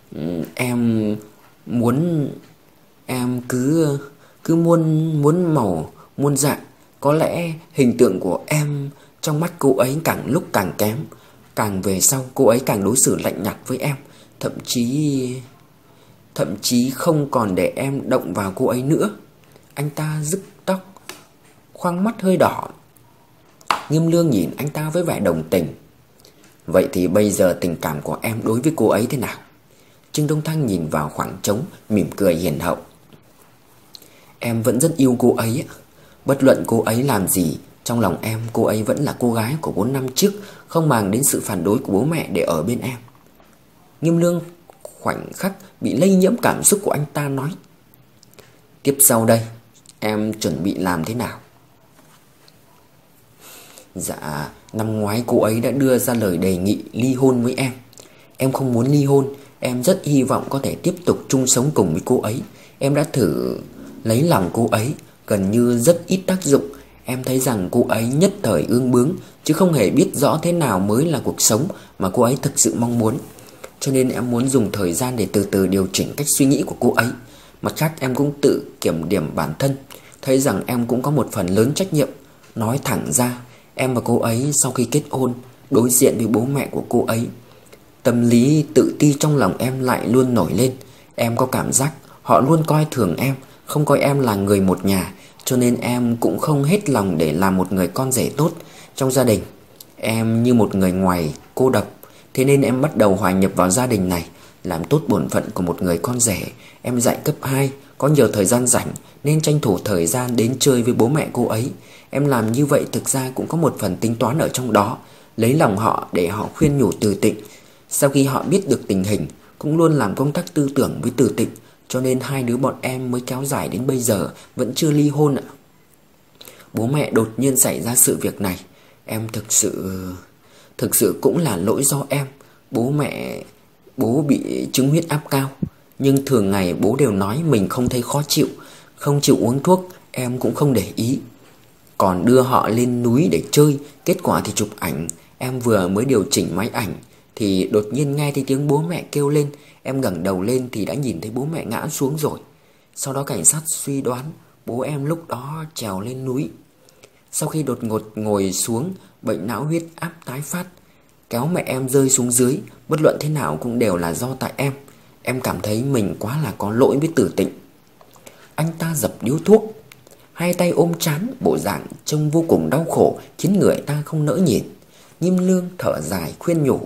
Speaker 1: em muốn em cứ cứ muôn muốn màu muôn dạng. Có lẽ hình tượng của em trong mắt cô ấy càng lúc càng kém. Càng về sau cô ấy càng đối xử lạnh nhạt với em, thậm chí thậm chí không còn để em động vào cô ấy nữa. Anh ta rứt tóc, khoang mắt hơi đỏ. Nghiêm Lương nhìn anh ta với vẻ đồng tình. Vậy thì bây giờ tình cảm của em đối với cô ấy thế nào? Trương Đông Thăng nhìn vào khoảng trống, mỉm cười hiền hậu. Em vẫn rất yêu cô ấy. Bất luận cô ấy làm gì, trong lòng em cô ấy vẫn là cô gái của bốn năm trước, không màng đến sự phản đối của bố mẹ để ở bên em. Nghiêm Lương khoảnh khắc bị lây nhiễm cảm xúc của anh ta nói. Tiếp sau đây, em chuẩn bị làm thế nào? Dạ, năm ngoái cô ấy đã đưa ra lời đề nghị ly hôn với em. Em không muốn ly hôn, em rất hy vọng có thể tiếp tục chung sống cùng với cô ấy. Em đã thử lấy lòng cô ấy, gần như rất ít tác dụng. Em thấy rằng cô ấy nhất thời ương bướng, chứ không hề biết rõ thế nào mới là cuộc sống mà cô ấy thực sự mong muốn. Cho nên em muốn dùng thời gian để từ từ điều chỉnh cách suy nghĩ của cô ấy. Mặt khác em cũng tự kiểm điểm bản thân, thấy rằng em cũng có một phần lớn trách nhiệm. Nói thẳng ra, em và cô ấy sau khi kết hôn, đối diện với bố mẹ của cô ấy, tâm lý tự ti trong lòng em lại luôn nổi lên. Em có cảm giác họ luôn coi thường em, không coi em là người một nhà. Cho nên em cũng không hết lòng để làm một người con rể tốt trong gia đình. Em như một người ngoài cô độc. Thế nên em bắt đầu hòa nhập vào gia đình này, làm tốt bổn phận của một người con rể. Em dạy cấp hai, có nhiều thời gian rảnh nên tranh thủ thời gian đến chơi với bố mẹ cô ấy. Em làm như vậy thực ra cũng có một phần tính toán ở trong đó, lấy lòng họ để họ khuyên nhủ Từ Tịnh. Sau khi họ biết được tình hình, cũng luôn làm công tác tư tưởng với Từ Tịnh. Cho nên hai đứa bọn em mới kéo dài đến bây giờ vẫn chưa ly hôn ạ. Bố mẹ đột nhiên xảy ra sự việc này, em thực sự Thực sự cũng là lỗi do em. Bố mẹ Bố bị chứng huyết áp cao, nhưng thường ngày bố đều nói mình không thấy khó chịu, không chịu uống thuốc. Em cũng không để ý, còn đưa họ lên núi để chơi. Kết quả thì chụp ảnh. Em vừa mới điều chỉnh máy ảnh thì đột nhiên nghe thấy tiếng bố mẹ kêu lên. Em ngẩng đầu lên thì đã nhìn thấy bố mẹ ngã xuống rồi. Sau đó cảnh sát suy đoán bố em lúc đó trèo lên núi. Sau khi đột ngột ngồi xuống, bệnh não huyết áp tái phát, kéo mẹ em rơi xuống dưới. Bất luận thế nào cũng đều là do tại em. Em cảm thấy mình quá là có lỗi với Từ Tịnh. Anh ta dập điếu thuốc, hai tay ôm trán, bộ dạng trông vô cùng đau khổ, khiến người ta không nỡ nhìn. Nghiêm Lương thở dài khuyên nhủ.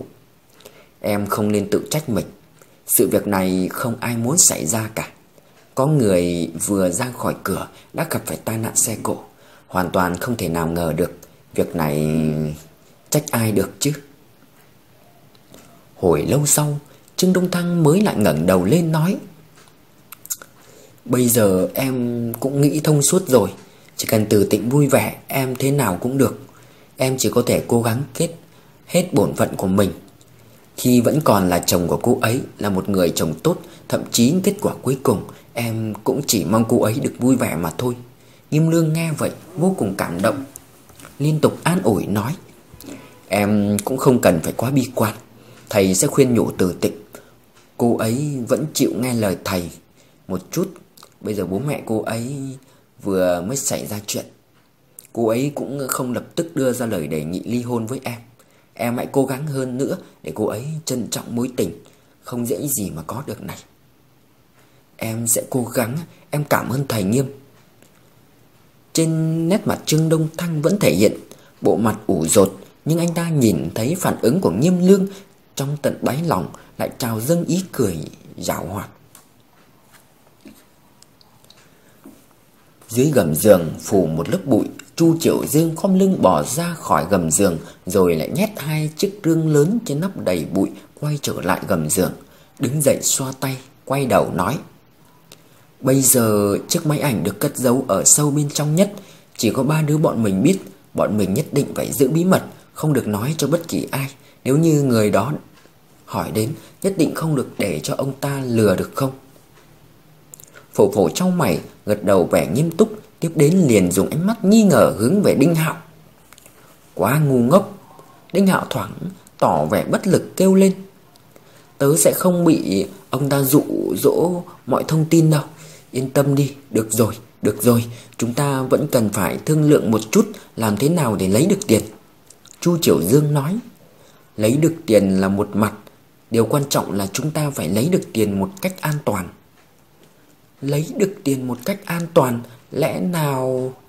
Speaker 1: Em không nên tự trách mình. Sự việc này không ai muốn xảy ra cả. Có người vừa ra khỏi cửa đã gặp phải tai nạn xe cộ, hoàn toàn không thể nào ngờ được. Việc này trách ai được chứ. Hồi lâu sau, Trương Đông Thăng mới lại ngẩng đầu lên nói. Bây giờ em cũng nghĩ thông suốt rồi. Chỉ cần Từ Tịnh vui vẻ, em thế nào cũng được. Em chỉ có thể cố gắng kết hết bổn phận của mình. Khi vẫn còn là chồng của cô ấy, là một người chồng tốt, thậm chí kết quả cuối cùng em cũng chỉ mong cô ấy được vui vẻ mà thôi. Nghiêm Lương nghe vậy vô cùng cảm động, liên tục an ủi nói. Em cũng không cần phải quá bi quan. Thầy sẽ khuyên nhủ Từ Tịnh. Cô ấy vẫn chịu nghe lời thầy một chút. Bây giờ bố mẹ cô ấy vừa mới xảy ra chuyện, cô ấy cũng không lập tức đưa ra lời đề nghị ly hôn với em. Em hãy cố gắng hơn nữa để cô ấy trân trọng mối tình không dễ gì mà có được này. Em sẽ cố gắng. Em cảm ơn thầy Nghiêm. Trên nét mặt Trương Đông Thăng vẫn thể hiện bộ mặt ủ dột, nhưng anh ta nhìn thấy phản ứng của Nghiêm Lương, trong tận đáy lòng lại trào dâng ý cười giảo hoạt. Dưới gầm giường phủ một lớp bụi, Chu Triệu Dương khom lưng bò ra khỏi gầm giường, rồi lại nhét hai chiếc rương lớn trên nắp đầy bụi, quay trở lại gầm giường, đứng dậy xoa tay, quay đầu nói. Bây giờ chiếc máy ảnh được cất giấu ở sâu bên trong nhất, chỉ có ba đứa bọn mình biết. Bọn mình nhất định phải giữ bí mật, không được nói cho bất kỳ ai. Nếu như người đó hỏi đến, nhất định không được để cho ông ta lừa, được không? Phổ Phổ trong mày, gật đầu vẻ nghiêm túc, tiếp đến liền dùng ánh mắt nghi ngờ hướng về Đinh Hạo. Quá ngu ngốc. Đinh Hạo thoáng tỏ vẻ bất lực kêu lên. Tớ sẽ không bị ông ta dụ dỗ mọi thông tin đâu. Yên tâm đi. Được rồi, được rồi. Chúng ta vẫn cần phải thương lượng một chút, làm thế nào để lấy được tiền. Chu Triểu Dương nói. Lấy được tiền là một mặt, điều quan trọng là chúng ta phải lấy được tiền một cách an toàn. Lấy được tiền một cách an toàn? Lẽ nào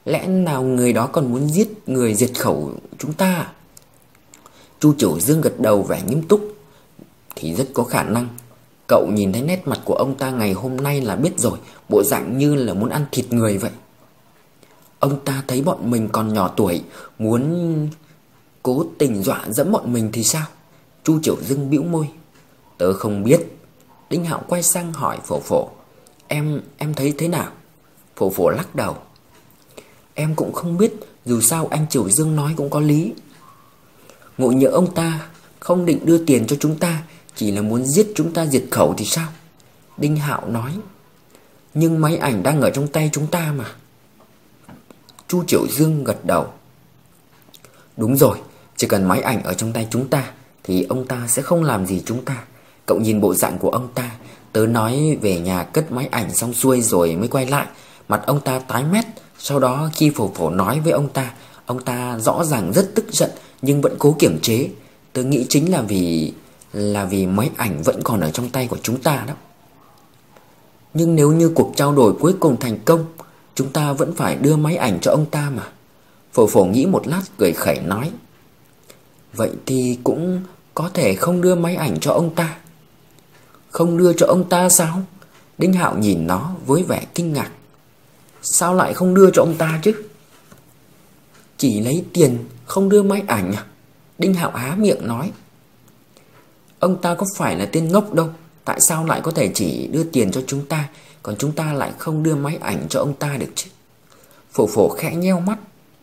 Speaker 1: Lẽ nào người đó còn muốn giết người diệt khẩu chúng ta? Chu Chiểu Dương gật đầu vẻ nghiêm túc. Thì rất có khả năng. Cậu nhìn thấy nét mặt của ông ta ngày hôm nay là biết rồi, bộ dạng như là muốn ăn thịt người vậy. Ông ta thấy bọn mình còn nhỏ tuổi, muốn cố tình dọa dẫm bọn mình thì sao? Chu Chiểu Dương bĩu môi. Tớ không biết. Đinh Hạo quay sang hỏi Phổ Phổ. Em, em thấy thế nào? Phổ Phổ lắc đầu. Em cũng không biết, dù sao anh Chiểu Dương nói cũng có lý. Ngộ nhỡ ông ta không định đưa tiền cho chúng ta, chỉ là muốn giết chúng ta diệt khẩu thì sao? Đinh Hạo nói. Nhưng máy ảnh đang ở trong tay chúng ta mà. Chu Chiểu Dương gật đầu. Đúng rồi, chỉ cần máy ảnh ở trong tay chúng ta thì ông ta sẽ không làm gì chúng ta. Cậu nhìn bộ dạng của ông ta. Tớ nói về nhà cất máy ảnh xong xuôi rồi mới quay lại. Mặt ông ta tái mét. Sau đó khi Phổ Phổ nói với ông ta, ông ta rõ ràng rất tức giận nhưng vẫn cố kiềm chế. Tớ nghĩ chính là vì Là vì máy ảnh vẫn còn ở trong tay của chúng ta đó. Nhưng nếu như cuộc trao đổi cuối cùng thành công, chúng ta vẫn phải đưa máy ảnh cho ông ta mà. Phổ Phổ nghĩ một lát cười khẩy nói. Vậy thì cũng có thể không đưa máy ảnh cho ông ta. Không đưa cho ông ta sao? Đinh Hạo nhìn nó với vẻ kinh ngạc. Sao lại không đưa cho ông ta chứ? Chỉ lấy tiền không đưa máy ảnh à? Đinh Hạo há miệng nói. Ông ta có phải là tên ngốc đâu. Tại sao lại có thể chỉ đưa tiền cho chúng ta, còn chúng ta lại không đưa máy ảnh cho ông ta được chứ? Phổ Phổ khẽ nheo mắt.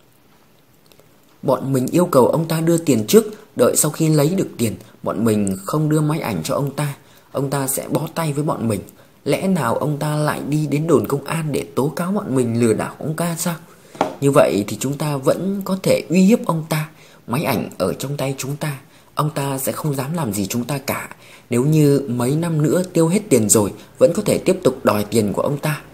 Speaker 1: Bọn mình yêu cầu ông ta đưa tiền trước, đợi sau khi lấy được tiền, bọn mình không đưa máy ảnh cho ông ta, ông ta sẽ bó tay với bọn mình. Lẽ nào ông ta lại đi đến đồn công an để tố cáo bọn mình lừa đảo ông ta sao? Như vậy thì chúng ta vẫn có thể uy hiếp ông ta. Máy ảnh ở trong tay chúng ta, ông ta sẽ không dám làm gì chúng ta cả. Nếu như mấy năm nữa tiêu hết tiền rồi, vẫn có thể tiếp tục đòi tiền của ông ta.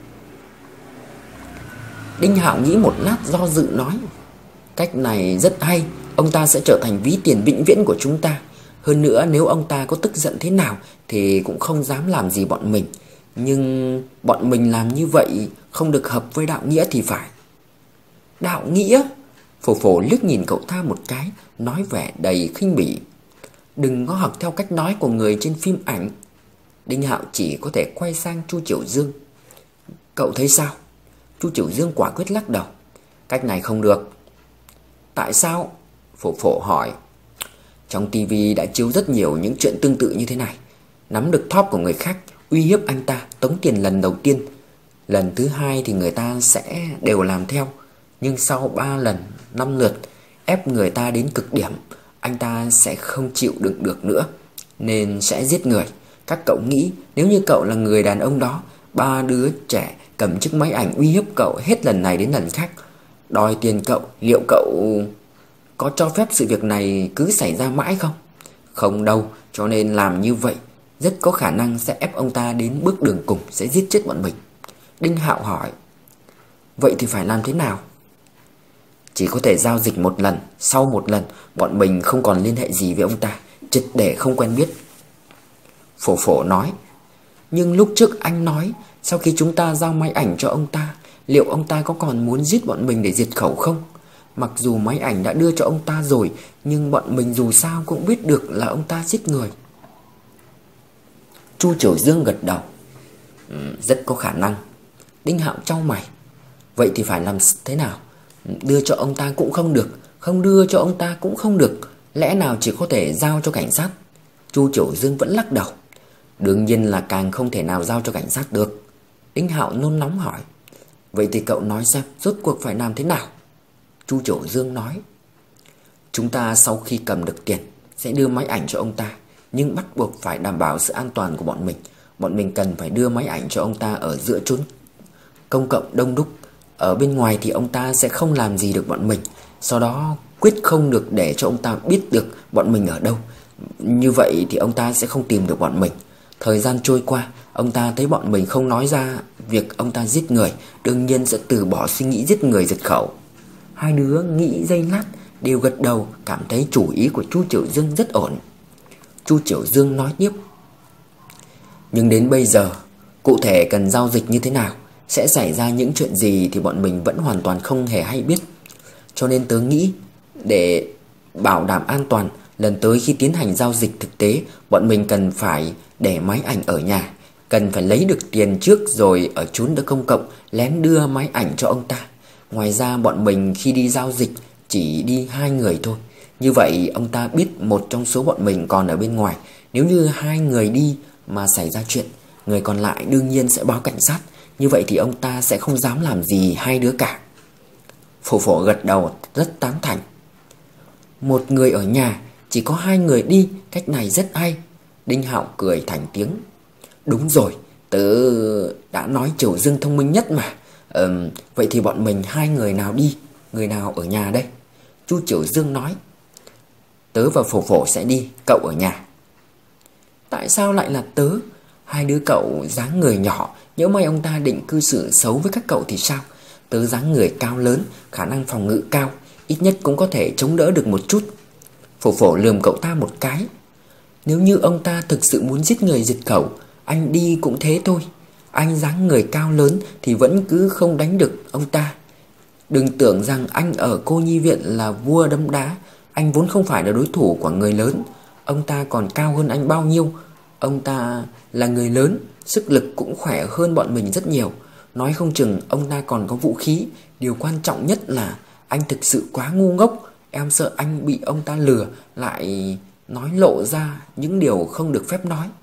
Speaker 1: Đinh Hạo nghĩ một lát do dự nói. Cách này rất hay. Ông ta sẽ trở thành ví tiền vĩnh viễn của chúng ta. Hơn nữa nếu ông ta có tức giận thế nào thì cũng không dám làm gì bọn mình. Nhưng bọn mình làm như vậy không được hợp với đạo nghĩa thì phải. Đạo nghĩa? Phổ Phổ liếc nhìn cậu ta một cái, nói vẻ đầy khinh bỉ. Đừng có học theo cách nói của người trên phim ảnh. Đinh Hạo chỉ có thể quay sang Chu Chiểu Dương. Cậu thấy sao? Chu Chiểu Dương quả quyết lắc đầu. Cách này không được. Tại sao? Phổ Phổ hỏi. Trong tivi đã chiếu rất nhiều những chuyện tương tự như thế này. Nắm được top của người khác, uy hiếp anh ta, tống tiền lần đầu tiên. Lần thứ hai thì người ta sẽ đều làm theo. Nhưng sau ba lần, năm lượt, ép người ta đến cực điểm, anh ta sẽ không chịu đựng được nữa, nên sẽ giết người. Các cậu nghĩ nếu như cậu là người đàn ông đó, ba đứa trẻ cầm chiếc máy ảnh uy hiếp cậu hết lần này đến lần khác, đòi tiền cậu, liệu cậu có cho phép sự việc này cứ xảy ra mãi không? Không đâu, cho nên làm như vậy rất có khả năng sẽ ép ông ta đến bước đường cùng, sẽ giết chết bọn mình. Đinh Hạo hỏi. Vậy thì phải làm thế nào? Chỉ có thể giao dịch một lần. Sau một lần bọn mình không còn liên hệ gì với ông ta, triệt để không quen biết. Phổ Phổ nói. Nhưng lúc trước anh nói, sau khi chúng ta giao máy ảnh cho ông ta, liệu ông ta có còn muốn giết bọn mình để diệt khẩu không? Mặc dù máy ảnh đã đưa cho ông ta rồi, nhưng bọn mình dù sao cũng biết được là ông ta giết người. Chu Chiểu Dương gật đầu. Ừ, rất có khả năng. Đinh Hạo chau mày. Vậy thì phải làm thế nào? Đưa cho ông ta cũng không được, không đưa cho ông ta cũng không được. Lẽ nào chỉ có thể giao cho cảnh sát? Chu Chiểu Dương vẫn lắc đầu. Đương nhiên là càng không thể nào giao cho cảnh sát được. Đinh Hạo nôn nóng hỏi. Vậy thì cậu nói xem rốt cuộc phải làm thế nào? Chu Chiểu Dương nói. Chúng ta sau khi cầm được tiền sẽ đưa máy ảnh cho ông ta, nhưng bắt buộc phải đảm bảo sự an toàn của bọn mình. Bọn mình cần phải đưa máy ảnh cho ông ta ở giữa chốn công cộng đông đúc. Ở bên ngoài thì ông ta sẽ không làm gì được bọn mình. Sau đó quyết không được để cho ông ta biết được bọn mình ở đâu. Như vậy thì ông ta sẽ không tìm được bọn mình. Thời gian trôi qua, ông ta thấy bọn mình không nói ra việc ông ta giết người, đương nhiên sẽ từ bỏ suy nghĩ giết người diệt khẩu. Hai đứa nghĩ giây lát, đều gật đầu, cảm thấy chủ ý của Chu Chiểu Dương rất ổn. Chu Chiểu Dương nói tiếp. Nhưng đến bây giờ, cụ thể cần giao dịch như thế nào? sẽ xảy ra những chuyện gì thì bọn mình vẫn hoàn toàn không hề hay biết. Cho nên tớ nghĩ để bảo đảm an toàn, lần tới khi tiến hành giao dịch thực tế, bọn mình cần phải để máy ảnh ở nhà. Cần phải lấy được tiền trước rồi ở chốn nơi công cộng lén đưa máy ảnh cho ông ta. Ngoài ra bọn mình khi đi giao dịch chỉ đi hai người thôi. Như vậy ông ta biết một trong số bọn mình còn ở bên ngoài. Nếu như hai người đi mà xảy ra chuyện, người còn lại đương nhiên sẽ báo cảnh sát. Như vậy thì ông ta sẽ không dám làm gì hai đứa cả. Phổ Phổ gật đầu rất tán thành. Một người ở nhà, chỉ có hai người đi, cách này rất hay. Đinh Hạo cười thành tiếng. Đúng rồi, tớ đã nói Triều Dương thông minh nhất mà. ờ, Vậy thì bọn mình hai người nào đi, người nào ở nhà đây? Chu Triều Dương nói. Tớ và Phổ Phổ sẽ đi, cậu ở nhà. Tại sao lại là tớ? Hai đứa cậu dáng người nhỏ, nhỡ may ông ta định cư xử xấu với các cậu thì sao? Tớ dáng người cao lớn, khả năng phòng ngự cao, ít nhất cũng có thể chống đỡ được một chút. Phổ Phổ lườm cậu ta một cái. Nếu như ông ta thực sự muốn giết người diệt khẩu, anh đi cũng thế thôi. Anh dáng người cao lớn thì vẫn cứ không đánh được ông ta. Đừng tưởng rằng anh ở cô nhi viện là vua đấm đá. Anh vốn không phải là đối thủ của người lớn. Ông ta còn cao hơn anh bao nhiêu. Ông ta là người lớn, sức lực cũng khỏe hơn bọn mình rất nhiều. Nói không chừng ông ta còn có vũ khí. Điều quan trọng nhất là anh thực sự quá ngu ngốc. Em sợ anh bị ông ta lừa, lại nói lộ ra những điều không được phép nói.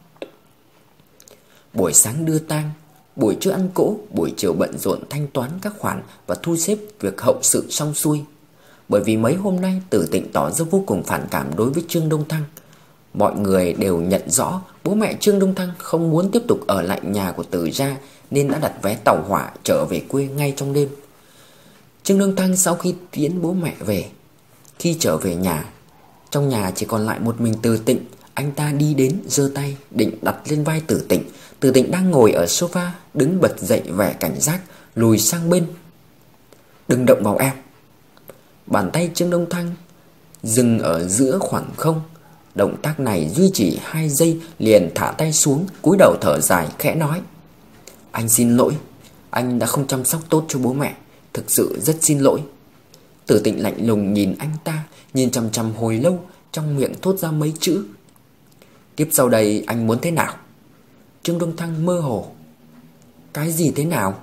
Speaker 1: Buổi sáng đưa tang, buổi trưa ăn cỗ, buổi chiều bận rộn thanh toán các khoản và thu xếp việc hậu sự xong xuôi. Bởi vì mấy hôm nay Tử Tịnh tỏ ra vô cùng phản cảm đối với Trương Đông Thăng. Mọi người đều nhận rõ bố mẹ Trương Đông Thăng không muốn tiếp tục ở lại nhà của Tử gia, nên đã đặt vé tàu hỏa trở về quê ngay trong đêm. Trương Đông Thăng sau khi tiễn bố mẹ về, khi trở về nhà, trong nhà chỉ còn lại một mình Tử Tịnh. Anh ta đi đến giơ tay định đặt lên vai Tử Tịnh. Tử Tịnh đang ngồi ở sofa, đứng bật dậy vẻ cảnh giác, lùi sang bên. Đừng động vào em. Bàn tay Trương Đông Thăng dừng ở giữa khoảng không. Động tác này duy trì hai giây liền thả tay xuống, cúi đầu thở dài khẽ nói. Anh xin lỗi, anh đã không chăm sóc tốt cho bố mẹ, thực sự rất xin lỗi. Tử Tịnh lạnh lùng nhìn anh ta, nhìn chằm chằm hồi lâu, trong miệng thốt ra mấy chữ. Tiếp sau đây anh muốn thế nào? Trương Đông Thăng mơ hồ. Cái gì thế nào?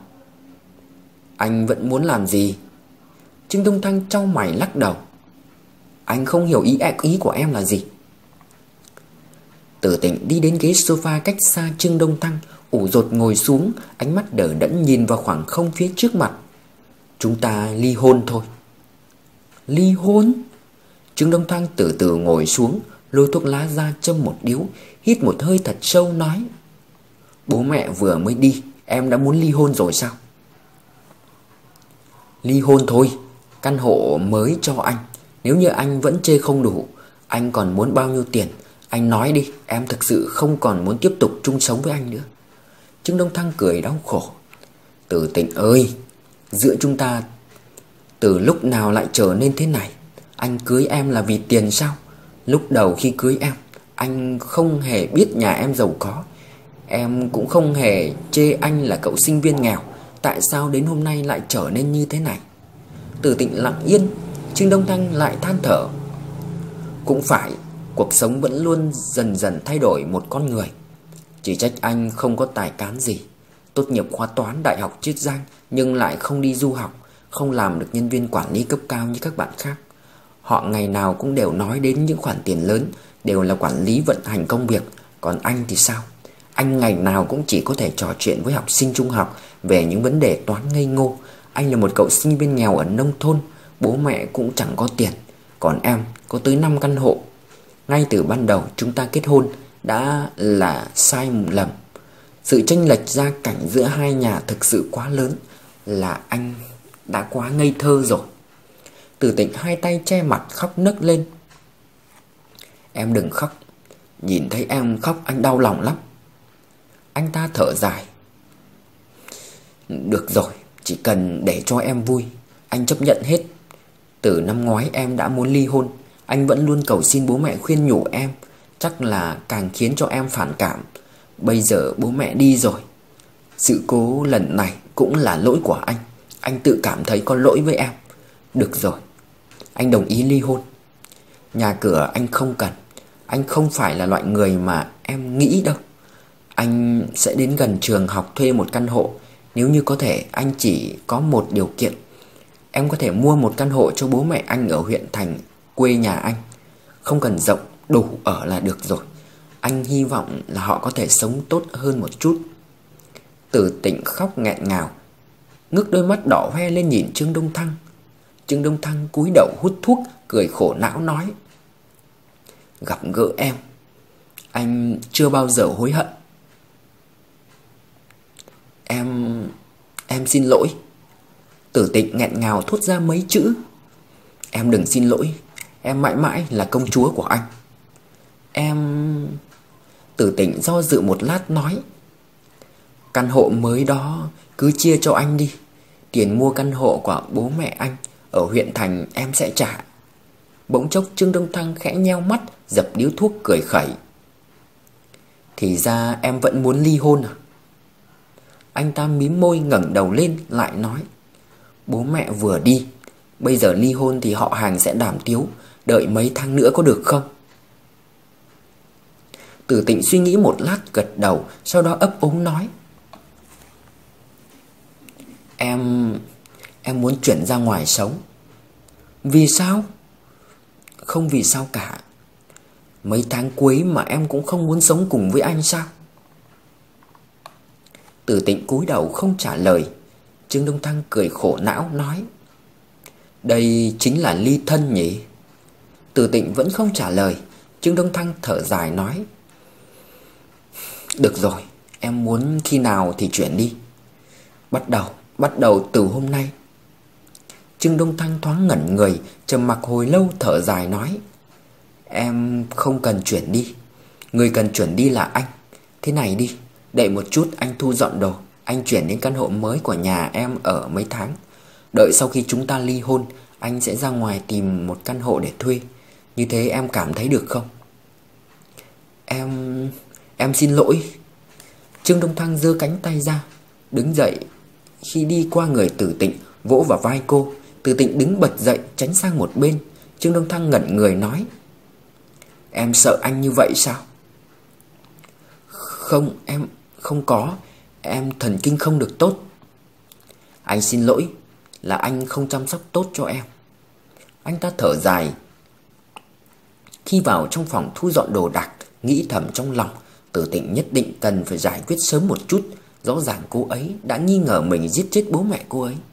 Speaker 1: Anh vẫn muốn làm gì? Trương Đông Thăng chau mày lắc đầu. Anh không hiểu ý ý của em là gì. Tử Tịnh đi đến ghế sofa cách xa Trương Đông Thăng, ủ rột ngồi xuống, ánh mắt đờ đẫn nhìn vào khoảng không phía trước mặt. Chúng ta ly hôn thôi. Ly hôn? Trương Đông Thăng từ từ ngồi xuống, lôi thuốc lá ra châm một điếu, hít một hơi thật sâu nói. Bố mẹ vừa mới đi, em đã muốn ly hôn rồi sao? Ly hôn thôi, căn hộ mới cho anh. Nếu như anh vẫn chê không đủ, anh còn muốn bao nhiêu tiền? Anh nói đi, em thực sự không còn muốn tiếp tục chung sống với anh nữa. Trương Đông Thăng cười đau khổ. Tử Tịnh ơi, giữa chúng ta từ lúc nào lại trở nên thế này? Anh cưới em là vì tiền sao? Lúc đầu khi cưới em, anh không hề biết nhà em giàu có. Em cũng không hề chê anh là cậu sinh viên nghèo. Tại sao đến hôm nay lại trở nên như thế này? Tử Tịnh lặng yên. Trương Đông Thăng lại than thở. Cũng phải, cuộc sống vẫn luôn dần dần thay đổi một con người. Chỉ trách anh không có tài cán gì, tốt nghiệp khoa toán đại học Chiết Giang nhưng lại không đi du học, không làm được nhân viên quản lý cấp cao như các bạn khác. Họ ngày nào cũng đều nói đến những khoản tiền lớn, đều là quản lý vận hành công việc. Còn anh thì sao? Anh ngày nào cũng chỉ có thể trò chuyện với học sinh trung học về những vấn đề toán ngây ngô. Anh là một cậu sinh viên nghèo ở nông thôn, bố mẹ cũng chẳng có tiền. Còn em có tới năm căn hộ. Ngay từ ban đầu chúng ta kết hôn đã là sai lầm. Sự chênh lệch gia cảnh giữa hai nhà thực sự quá lớn. Là anh đã quá ngây thơ rồi. Tử Tịnh hai tay che mặt khóc nấc lên. Em đừng khóc. Nhìn thấy em khóc anh đau lòng lắm. Anh ta thở dài. Được rồi, chỉ cần để cho em vui, anh chấp nhận hết. Từ năm ngoái em đã muốn ly hôn, anh vẫn luôn cầu xin bố mẹ khuyên nhủ em, chắc là càng khiến cho em phản cảm. Bây giờ bố mẹ đi rồi, sự cố lần này cũng là lỗi của anh. Anh tự cảm thấy có lỗi với em. Được rồi, anh đồng ý ly hôn. Nhà cửa anh không cần. Anh không phải là loại người mà em nghĩ đâu. Anh sẽ đến gần trường học thuê một căn hộ. Nếu như có thể, anh chỉ có một điều kiện. Em có thể mua một căn hộ cho bố mẹ anh ở huyện thành, quê nhà anh. Không cần rộng, đủ ở là được rồi. Anh hy vọng là họ có thể sống tốt hơn một chút. Tử Tịnh khóc nghẹn ngào, ngước đôi mắt đỏ hoe lên nhìn Trương Đông Thăng. Trương Đông Thăng cúi đầu hút thuốc, cười khổ não nói: gặp gỡ em, anh chưa bao giờ hối hận. Em... em xin lỗi. Tử Tịnh nghẹn ngào thốt ra mấy chữ. Em đừng xin lỗi. Em mãi mãi là công chúa của anh. Em... Tử Tịnh do dự một lát nói: căn hộ mới đó cứ chia cho anh đi. Tiền mua căn hộ của bố mẹ anh ở huyện thành em sẽ trả. Bỗng chốc Trương Đông Thăng khẽ nheo mắt, dập điếu thuốc cười khẩy. Thì ra em vẫn muốn ly hôn à? Anh ta mím môi ngẩng đầu lên lại nói: bố mẹ vừa đi, bây giờ ly hôn thì họ hàng sẽ đàm tiếu. Đợi mấy tháng nữa có được không? Tử Tịnh suy nghĩ một lát gật đầu, sau đó ấp úng nói: Em... em muốn chuyển ra ngoài sống. Vì sao? Không vì sao cả. Mấy tháng cuối mà em cũng không muốn sống cùng với anh sao? Tử Tịnh cúi đầu không trả lời. Trương Đông Thăng cười khổ não nói: đây chính là ly thân nhỉ? Tử Tịnh vẫn không trả lời. Trương Đông Thăng thở dài nói: được rồi, em muốn khi nào thì chuyển đi. Bắt đầu, bắt đầu từ hôm nay. Trương Đông Thăng thoáng ngẩn người, trầm mặc hồi lâu thở dài nói: em không cần chuyển đi. Người cần chuyển đi là anh. Thế này đi, đợi một chút anh thu dọn đồ. Anh chuyển đến căn hộ mới của nhà em ở mấy tháng. Đợi sau khi chúng ta ly hôn, anh sẽ ra ngoài tìm một căn hộ để thuê. Như thế em cảm thấy được không? Em... em xin lỗi. Trương Đông Thăng giơ cánh tay ra, đứng dậy. Khi đi qua người Tử Tịnh, vỗ vào vai cô. Tử Tịnh đứng bật dậy tránh sang một bên. Trương Đông Thăng ngẩn người nói: em sợ anh như vậy sao? Không, em không có. Em thần kinh không được tốt. Anh xin lỗi, là anh không chăm sóc tốt cho em. Anh ta thở dài. Khi vào trong phòng thu dọn đồ đạc, nghĩ thầm trong lòng, Tử Tịnh nhất định cần phải giải quyết sớm một chút. Rõ ràng cô ấy đã nghi ngờ mình giết chết bố mẹ cô ấy.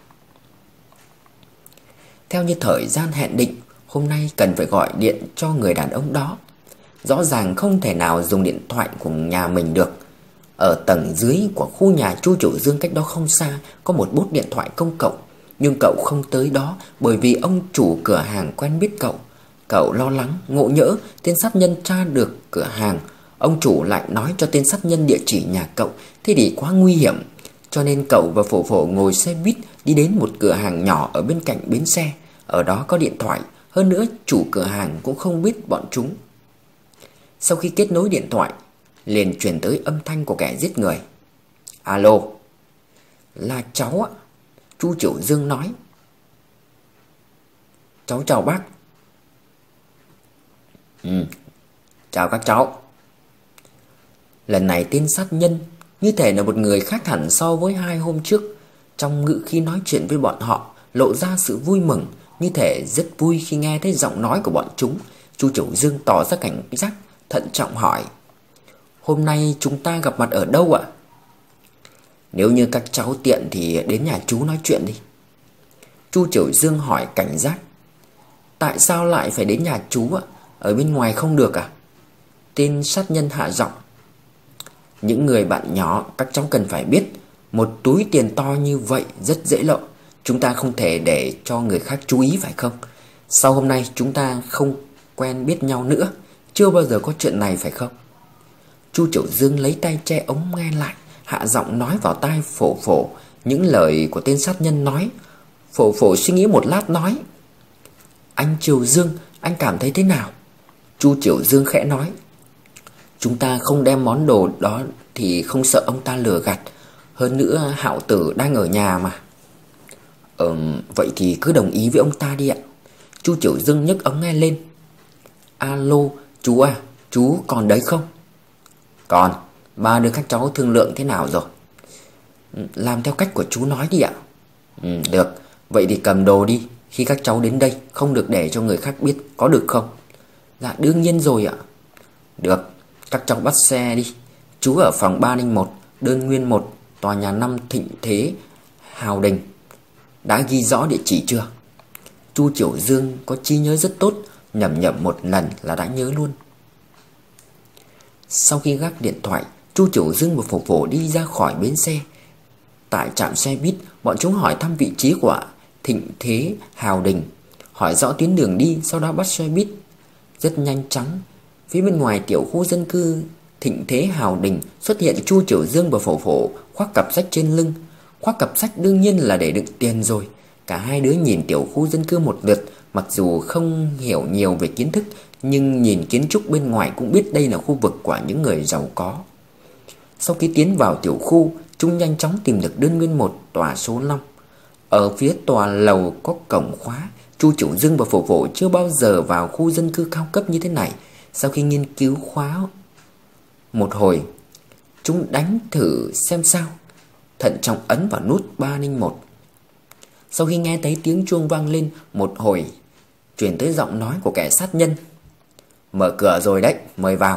Speaker 1: Theo như thời gian hẹn định, hôm nay cần phải gọi điện cho người đàn ông đó. Rõ ràng không thể nào dùng điện thoại của nhà mình được. Ở tầng dưới của khu nhà Chu Chủ Dương cách đó không xa có một bốt điện thoại công cộng. Nhưng cậu không tới đó bởi vì ông chủ cửa hàng quen biết cậu. Cậu lo lắng, ngộ nhỡ tên sát nhân tra được cửa hàng. Ông chủ lại nói cho tên sát nhân địa chỉ nhà cậu. Thế thì quá nguy hiểm. Cho nên cậu và Phổ Phổ ngồi xe buýt đi đến một cửa hàng nhỏ ở bên cạnh bến xe. Ở đó có điện thoại. Hơn nữa chủ cửa hàng cũng không biết bọn chúng. Sau khi kết nối điện thoại, liền truyền tới âm thanh của kẻ giết người. Alo. Là cháu ạ. Chu Chủ Dương nói. Cháu chào bác. Ừ, chào các cháu. Lần này tên sát nhân như thể là một người khác hẳn so với hai hôm trước. Trong ngữ khí nói chuyện với bọn họ lộ ra sự vui mừng, như thể rất vui khi nghe thấy giọng nói của bọn chúng. Chu Chủ Dương tỏ ra cảnh giác, thận trọng hỏi: hôm nay chúng ta gặp mặt ở đâu ạ? Nếu như các cháu tiện thì đến nhà chú nói chuyện đi. Chu Chủ Dương hỏi cảnh giác. Tại sao lại phải đến nhà chú ạ? Ở bên ngoài không được à? Tên sát nhân hạ giọng. Những người bạn nhỏ, các cháu cần phải biết, một túi tiền to như vậy rất dễ lộ. Chúng ta không thể để cho người khác chú ý phải không? Sau hôm nay chúng ta không quen biết nhau nữa. Chưa bao giờ có chuyện này phải không? Chu Chủ Dương lấy tay che ống nghe lại, hạ giọng nói vào tai Phổ Phổ những lời của tên sát nhân nói. Phổ Phổ suy nghĩ một lát nói: anh Triều Dương, anh cảm thấy thế nào? Chu Triều Dương khẽ nói: chúng ta không đem món đồ đó thì không sợ ông ta lừa gạt. Hơn nữa Hạo Tử đang ở nhà mà. Ờ, vậy thì cứ đồng ý với ông ta đi ạ. Chu Chiểu Dương nhấc ống nghe lên. Alo, chú à, chú còn đấy không? Còn, ba đứa các cháu thương lượng thế nào rồi? Làm theo cách của chú nói đi ạ. Ừ, được, vậy thì cầm đồ đi. Khi các cháu đến đây không được để cho người khác biết, có được không? Dạ đương nhiên rồi ạ. Được, các cháu bắt xe đi. Chú ở phòng ba không một, đơn nguyên một, tòa nhà năm Thịnh Thế Hào Đình. Đã ghi rõ địa chỉ chưa? Chu Chiểu Dương có trí nhớ rất tốt, nhẩm nhẩm một lần là đã nhớ luôn. Sau khi gác điện thoại, Chu Chiểu Dương và Phổ Phổ đi ra khỏi bến xe. Tại trạm xe buýt, bọn chúng hỏi thăm vị trí của Thịnh Thế Hào Đình, hỏi rõ tuyến đường đi, sau đó bắt xe buýt. Rất nhanh chóng, phía bên ngoài tiểu khu dân cư Thịnh Thế Hào Đình xuất hiện Chu Chiểu Dương và Phổ Phổ khoác cặp sách trên lưng. Khoác cặp sách đương nhiên là để đựng tiền rồi. Cả hai đứa nhìn tiểu khu dân cư một lượt, mặc dù không hiểu nhiều về kiến thức, nhưng nhìn kiến trúc bên ngoài cũng biết đây là khu vực của những người giàu có. Sau khi tiến vào tiểu khu, chúng nhanh chóng tìm được đơn nguyên một, tòa số năm. Ở phía tòa lầu có cổng khóa. Chu Chiểu Dương và Phổ Phổ chưa bao giờ vào khu dân cư cao cấp như thế này. Sau khi nghiên cứu khóa một hồi, chúng đánh thử xem sao, thận trọng ấn vào nút ba không một. Sau khi nghe thấy tiếng chuông vang lên một hồi, truyền tới giọng nói của kẻ sát nhân. Mở cửa rồi đấy, mời vào.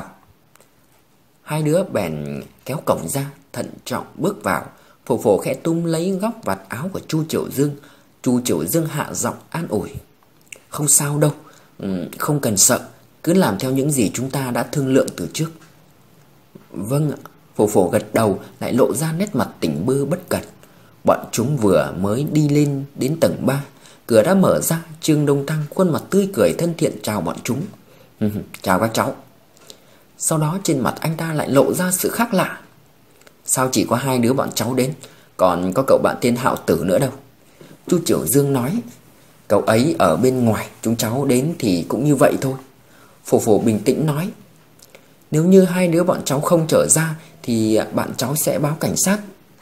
Speaker 1: Hai đứa bèn kéo cổng ra, thận trọng bước vào. Phổ Phổ khẽ túm lấy góc vạt áo của Chu Chiểu Dương. Chu Chiểu Dương hạ giọng an ủi. Không sao đâu, ừ, không cần sợ, cứ làm theo những gì chúng ta đã thương lượng từ trước. Vâng ạ. Phổ Phổ gật đầu, lại lộ ra nét mặt tỉnh bơ bất cẩn. Bọn chúng vừa mới đi lên đến tầng ba, cửa đã mở ra. Trương Đông Thăng khuôn mặt tươi cười thân thiện chào bọn chúng. Chào các cháu. Sau đó trên mặt anh ta lại lộ ra sự khác lạ. Sao chỉ có hai đứa bọn cháu đến, còn có cậu bạn tên Hạo Tử nữa đâu? Chu Chiểu Dương nói. Cậu ấy ở bên ngoài, chúng cháu đến thì cũng như vậy thôi. Phổ Phổ bình tĩnh nói. Nếu như hai đứa bọn cháu không trở ra thì bạn cháu sẽ báo cảnh sát.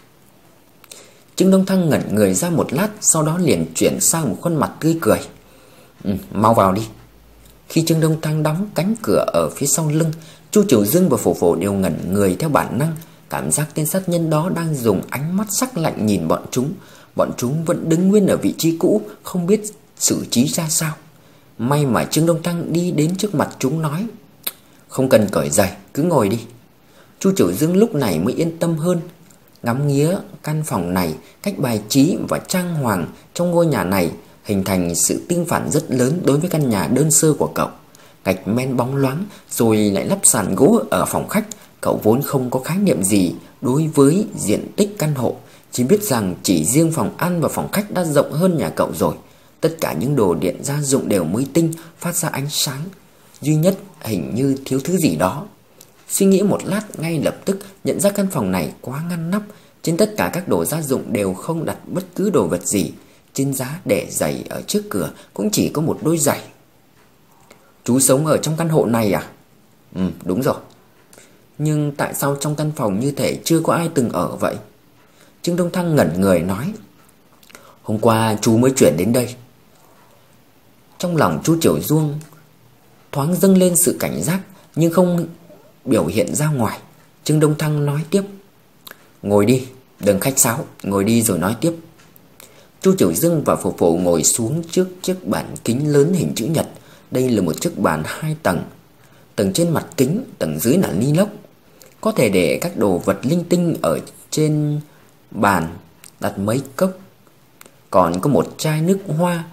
Speaker 1: Trương Đông Thăng ngẩn người ra một lát, sau đó liền chuyển sang một khuôn mặt tươi cười. Ừ, mau vào đi. Khi Trương Đông Thăng đóng cánh cửa ở phía sau lưng, Chu Chiểu Dương và Phổ Phổ đều ngẩn người theo bản năng. Cảm giác tên sát nhân đó đang dùng ánh mắt sắc lạnh nhìn bọn chúng. Bọn chúng vẫn đứng nguyên ở vị trí cũ, không biết xử trí ra sao. May mà Trương Đông Thăng đi đến trước mặt chúng nói. Không cần cởi giày, cứ ngồi đi. Chu Chiểu Dương lúc này mới yên tâm hơn. Ngắm nghía căn phòng này, cách bài trí và trang hoàng trong ngôi nhà này hình thành sự tương phản rất lớn đối với căn nhà đơn sơ của cậu. Gạch men bóng loáng, rồi lại lắp sàn gỗ ở phòng khách. Cậu vốn không có khái niệm gì đối với diện tích căn hộ, chỉ biết rằng chỉ riêng phòng ăn và phòng khách đã rộng hơn nhà cậu rồi. Tất cả những đồ điện gia dụng đều mới tinh, phát ra ánh sáng. Duy nhất hình như thiếu thứ gì đó. Suy nghĩ một lát, ngay lập tức nhận ra căn phòng này quá ngăn nắp. Trên tất cả các đồ gia dụng đều không đặt bất cứ đồ vật gì. Trên giá để giày ở trước cửa cũng chỉ có một đôi giày. Chú sống ở trong căn hộ này à? Ừ, đúng rồi. Nhưng tại sao trong căn phòng như thể chưa có ai từng ở vậy? Trương Đông Thăng ngẩn người nói. Hôm qua chú mới chuyển đến đây. Trong lòng Chu Chiểu Dương thoáng dâng lên sự cảnh giác, nhưng không biểu hiện ra ngoài. Trương Đông Thăng nói tiếp. Ngồi đi, đừng khách sáo, ngồi đi rồi nói tiếp. Chu Chiểu Dương và Phổ Phổ ngồi xuống trước chiếc bàn kính lớn hình chữ nhật. Đây là một chiếc bàn hai tầng. Tầng trên mặt kính, tầng dưới là ni lốc. Có thể để các đồ vật linh tinh ở trên bàn, đặt mấy cốc. Còn có một chai nước hoa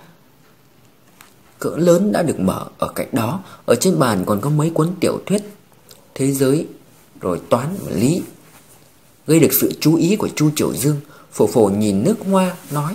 Speaker 1: cỡ lớn đã được mở ở cạnh đó. Ở trên bàn còn có mấy cuốn tiểu thuyết thế giới, rồi toán và lý. Gây được sự chú ý của Chu Chiểu Dương. Phổ Phổ nhìn nước hoa nói.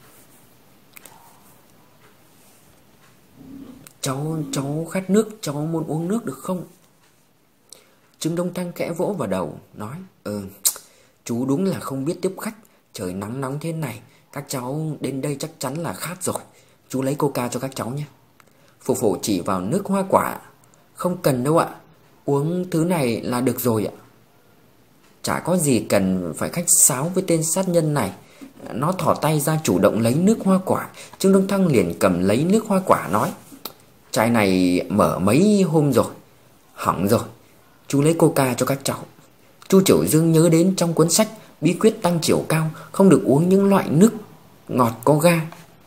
Speaker 1: Cháu, cháu khát nước, cháu muốn uống nước được không? Trương Đông Thăng khẽ vỗ vào đầu, nói. Ừ, chú đúng là không biết tiếp khách. Trời nắng nóng thế này, các cháu đến đây chắc chắn là khát rồi. Chú lấy coca cho các cháu nhé. Phổ Phổ chỉ vào nước hoa quả. Không cần đâu ạ, uống thứ này là được rồi ạ. Chả có gì cần phải khách sáo với tên sát nhân này. Nó thò tay ra chủ động lấy nước hoa quả. Trương Đông Thăng liền cầm lấy nước hoa quả nói: chai này mở mấy hôm rồi, hỏng rồi, chú lấy coca cho các cháu. Chu Chiểu Dương nhớ đến trong cuốn sách Bí quyết tăng chiều cao không được uống những loại nước ngọt có ga.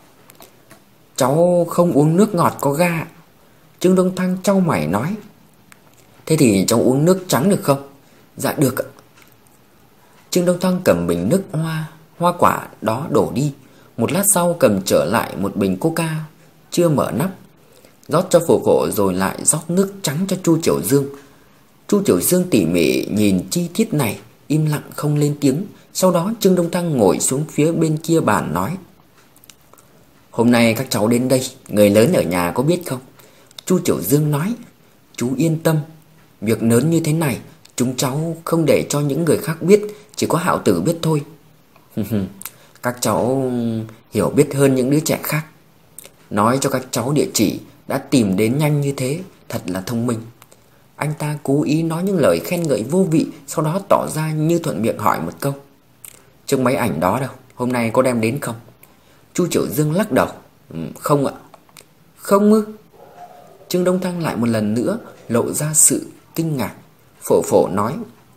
Speaker 1: Cháu không uống nước ngọt có ga. Trương Đông Thăng chau mày nói: thế thì cháu uống nước trắng được không? Dạ được ạ. Trương Đông Thăng cầm bình nước hoa hoa quả đó đổ đi. Một lát sau cầm trở lại một bình coca chưa mở nắp, rót cho Phổ Phổ rồi lại rót nước trắng cho Chu Chiểu Dương. Chu Chiểu Dương tỉ mỉ nhìn chi tiết này, im lặng không lên tiếng. Sau đó Trương Đông Thăng ngồi xuống phía bên kia bàn nói: hôm nay các cháu đến đây, người lớn ở nhà có biết không? Chu Chiểu Dương nói: chú yên tâm, việc lớn như thế này chúng cháu không để cho những người khác biết, chỉ có Hạo Tử biết thôi. Các cháu hiểu biết hơn những đứa trẻ khác. Nói cho các cháu địa chỉ, đã tìm đến nhanh như thế, thật là thông minh. Anh ta cố ý nói những lời khen ngợi vô vị, sau đó tỏ ra như thuận miệng hỏi một câu: chiếc máy ảnh đó đâu, hôm nay có đem đến không? Chu Chiểu Dương lắc đầu: ừ, không ạ. Không ư? Trương Đông Thăng lại một lần nữa lộ ra sự kinh ngạc. Phổ Phổ nói: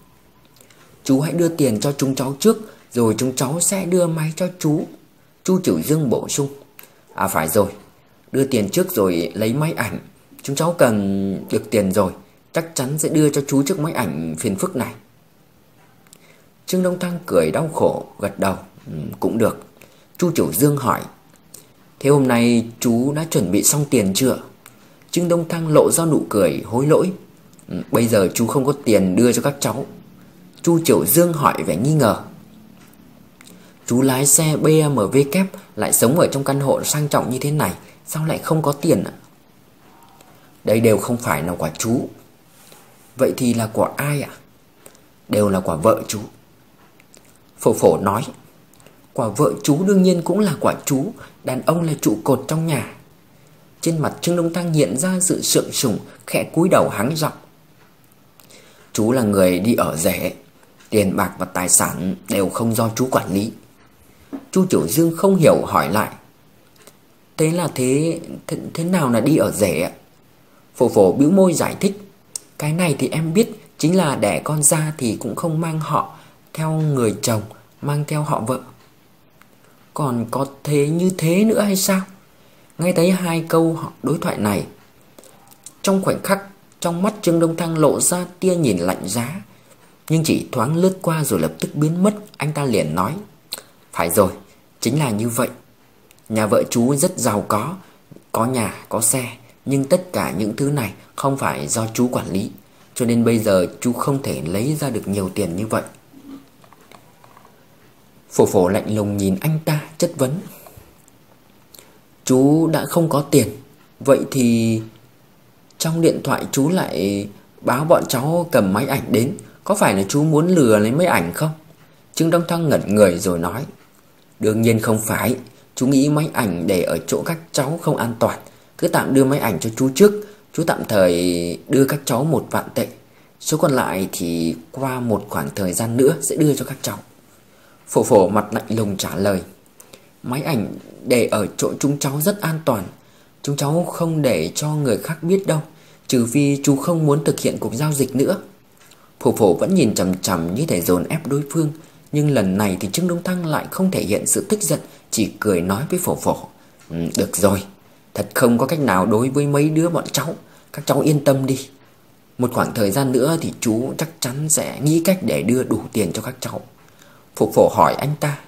Speaker 1: chú hãy đưa tiền cho chúng cháu trước, rồi chúng cháu sẽ đưa máy cho chú. Chu Chiểu Dương bổ sung: à phải rồi, đưa tiền trước rồi lấy máy ảnh. Chúng cháu cần được tiền rồi, chắc chắn sẽ đưa cho chú chiếc máy ảnh phiền phức này. Trương Đông Thăng cười đau khổ gật đầu: ừ, cũng được. Chu Chiểu Dương hỏi: thế hôm nay chú đã chuẩn bị xong tiền chưa? Trương Đông Thăng lộ ra nụ cười hối lỗi: ừ, bây giờ chú không có tiền đưa cho các cháu. Chu Chiểu Dương hỏi vẻ nghi ngờ: chú lái xe bê em vê kép, lại sống ở trong căn hộ sang trọng như thế này, sao lại không có tiền ạ? Đây đều không phải là của chú. Vậy thì là của ai ạ? Đều là của vợ chú. Phổ Phổ nói: của vợ chú đương nhiên cũng là của chú, đàn ông là trụ cột trong nhà. Trên mặt Trương Đông Thăng hiện ra sự sượng sùng, khẽ cúi đầu hắng giọng: chú là người đi ở rể, tiền bạc và tài sản đều không do chú quản lý. Chu Chiểu Dương không hiểu hỏi lại: thế là thế, thế, thế nào là đi ở rể ạ? Phổ Phổ bĩu môi giải thích: cái này thì em biết, chính là đẻ con ra thì cũng không mang họ theo người chồng, mang theo họ vợ. Còn có thế như thế nữa hay sao? Nghe thấy hai câu đối thoại này, trong khoảnh khắc trong mắt Trương Đông Thăng lộ ra tia nhìn lạnh giá, nhưng chỉ thoáng lướt qua rồi lập tức biến mất. Anh ta liền nói: phải rồi, chính là như vậy. Nhà vợ chú rất giàu có, có nhà, có xe, nhưng tất cả những thứ này không phải do chú quản lý, cho nên bây giờ chú không thể lấy ra được nhiều tiền như vậy. Phổ Phổ lạnh lùng nhìn anh ta chất vấn: chú đã không có tiền, vậy thì trong điện thoại chú lại báo bọn cháu cầm máy ảnh đến, có phải là chú muốn lừa lấy máy ảnh không? Trương Đông Thăng ngẩn người rồi nói: đương nhiên không phải, chú nghĩ máy ảnh để ở chỗ các cháu không an toàn, cứ tạm đưa máy ảnh cho chú trước. Chú tạm thời đưa các cháu một vạn tệ, số còn lại thì qua một khoảng thời gian nữa sẽ đưa cho các cháu. Phổ Phổ mặt lạnh lùng trả lời: máy ảnh để ở chỗ chúng cháu rất an toàn, chúng cháu không để cho người khác biết đâu, trừ phi chú không muốn thực hiện cuộc giao dịch nữa. Phổ Phổ vẫn nhìn chằm chằm như thể dồn ép đối phương, nhưng lần này thì Trương Đông Thăng lại không thể hiện sự tức giận, chỉ cười nói với Phổ Phổ: ừ, được rồi, thật không có cách nào đối với mấy đứa bọn cháu, các cháu yên tâm đi. Một khoảng thời gian nữa thì chú chắc chắn sẽ nghĩ cách để đưa đủ tiền cho các cháu. Phổ Phổ hỏi anh ta: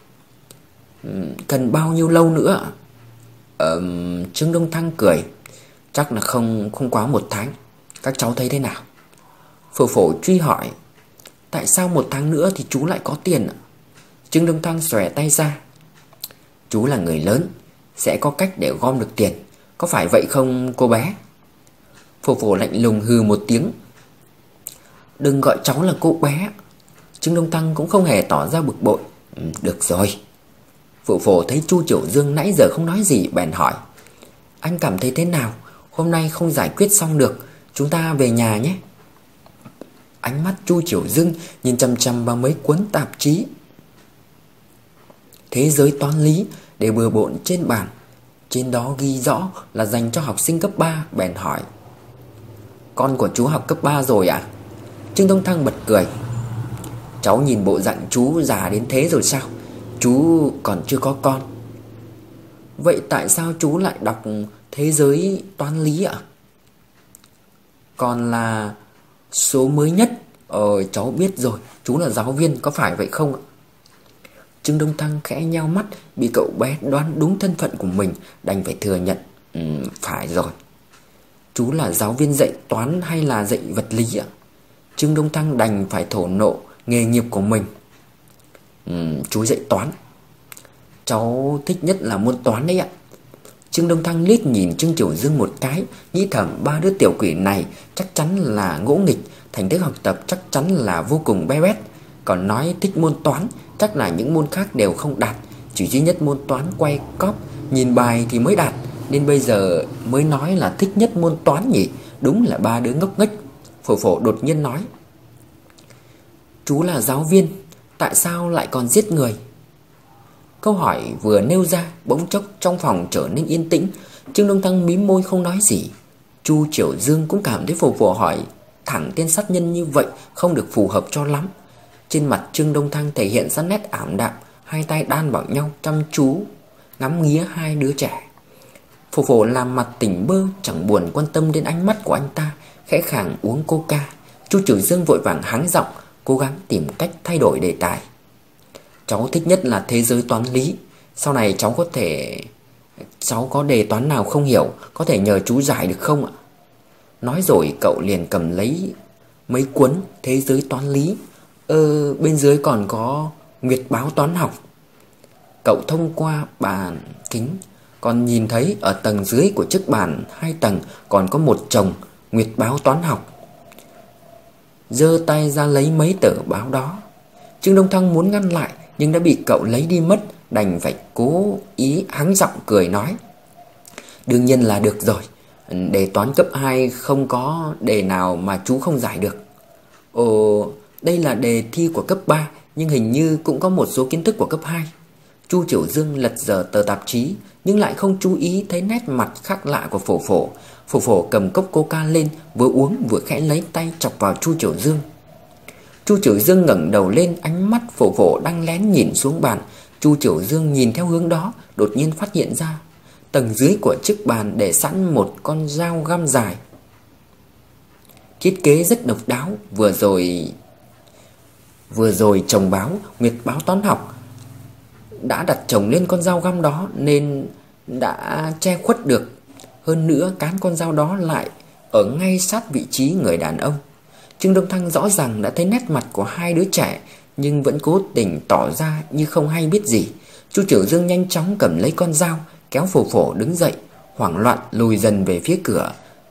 Speaker 1: cần bao nhiêu lâu nữa? Ờ, Trương Đông Thăng cười: chắc là không không quá một tháng. Các cháu thấy thế nào? Phổ Phổ truy hỏi: tại sao một tháng nữa thì chú lại có tiền ạ? Trương Đông Thăng xòe tay ra: chú là người lớn, sẽ có cách để gom được tiền, có phải vậy không cô bé? Phổ Phổ lạnh lùng hừ một tiếng: đừng gọi cháu là cô bé. Trương Đông Thăng cũng không hề tỏ ra bực bội: ừ, được rồi. Phổ Phổ thấy Chu Chiểu Dương nãy giờ không nói gì, bèn hỏi: anh cảm thấy thế nào? Hôm nay không giải quyết xong được, chúng ta về nhà nhé. Ánh mắt Chu Chiểu Dương nhìn chằm chằm vào mấy cuốn tạp chí thế giới toán lý để bừa bộn trên bàn. Trên đó ghi rõ là dành cho học sinh cấp ba. Bèn hỏi: Con của chú học cấp ba rồi à? Trương Đông Thăng bật cười: Cháu nhìn bộ dạng chú già đến thế rồi sao? Chú còn chưa có con. Vậy tại sao chú lại đọc thế giới toán lý ạ? Còn là số mới nhất. Ờ cháu biết rồi, chú là giáo viên có phải vậy không ạ? Trương Đông Thăng khẽ nheo mắt, bị cậu bé đoán đúng thân phận của mình, đành phải thừa nhận: ừ, phải rồi. Chú là giáo viên dạy toán hay là dạy vật lý ạ? Trương Đông Thăng đành phải thổ nộ nghề nghiệp của mình. ừ, Chú dạy toán. Cháu thích nhất là môn toán đấy ạ. Trương Đông Thăng liếc nhìn Trương Chiểu Dương một cái, nghĩ thầm ba đứa tiểu quỷ này chắc chắn là ngỗ nghịch, thành tích học tập chắc chắn là vô cùng bé bét. Còn nói thích môn toán, chắc là những môn khác đều không đạt, chỉ duy nhất môn toán quay cóp nhìn bài thì mới đạt, nên bây giờ mới nói là thích nhất môn toán nhỉ. Đúng là ba đứa ngốc nghếch. Phổ Phổ đột nhiên nói: Chú là giáo viên, tại sao lại còn giết người? Câu hỏi vừa nêu ra, bỗng chốc trong phòng trở nên yên tĩnh. Trương Đông Thăng mím môi không nói gì. Chu Chiểu Dương cũng cảm thấy Phổ Phổ hỏi thẳng tên sát nhân như vậy không được phù hợp cho lắm. Trên mặt Trương Đông Thăng thể hiện ra nét ảm đạm, hai tay đan vào nhau chăm chú ngắm nghía hai đứa trẻ. Phổ Phổ làm mặt tỉnh bơ, chẳng buồn quan tâm đến ánh mắt của anh ta, khẽ khàng uống coca. Chu Chiểu Dương vội vàng hắng giọng, cố gắng tìm cách thay đổi đề tài: Cháu thích nhất là thế giới toán lý. Sau này cháu có thể Cháu có đề toán nào không hiểu, có thể nhờ chú giải được không ạ? Nói rồi cậu liền cầm lấy mấy cuốn thế giới toán lý. Ờ, bên dưới còn có Nguyệt báo toán học. Cậu thông qua bàn kính còn nhìn thấy ở tầng dưới của chiếc bàn hai tầng còn có một chồng Nguyệt báo toán học. Giơ tay ra lấy mấy tờ báo đó. Trương Đông Thăng muốn ngăn lại nhưng đã bị cậu lấy đi mất, đành phải cố ý hắng giọng cười nói: Đương nhiên là được rồi. Đề toán cấp hai không có đề nào mà chú không giải được. Ồ, đây là đề thi của cấp ba, nhưng hình như cũng có một số kiến thức của cấp hai. Chu Chiểu Dương lật dở tờ tạp chí, nhưng lại không chú ý thấy nét mặt khác lạ của Phổ Phổ. Phổ Phổ cầm cốc coca lên, vừa uống vừa khẽ lấy tay chọc vào Chu Chiểu Dương. Chu Chiểu Dương ngẩng đầu lên, ánh mắt Phổ Phổ đang lén nhìn xuống bàn. Chu Chiểu Dương nhìn theo hướng đó, đột nhiên phát hiện ra tầng dưới của chiếc bàn để sẵn một con dao găm dài, thiết kế rất độc đáo. Vừa rồi Vừa rồi chồng báo Nguyệt báo toán học đã đặt chồng lên con dao găm đó nên đã che khuất được. Hơn nữa cán con dao đó lại ở ngay sát vị trí người đàn ông. Trương Đông Thăng rõ ràng đã thấy nét mặt của hai đứa trẻ, nhưng vẫn cố tình tỏ ra như không hay biết gì. Chu Chiểu Dương nhanh chóng cầm lấy con dao, kéo Phổ Phổ đứng dậy, hoảng loạn lùi dần về phía cửa,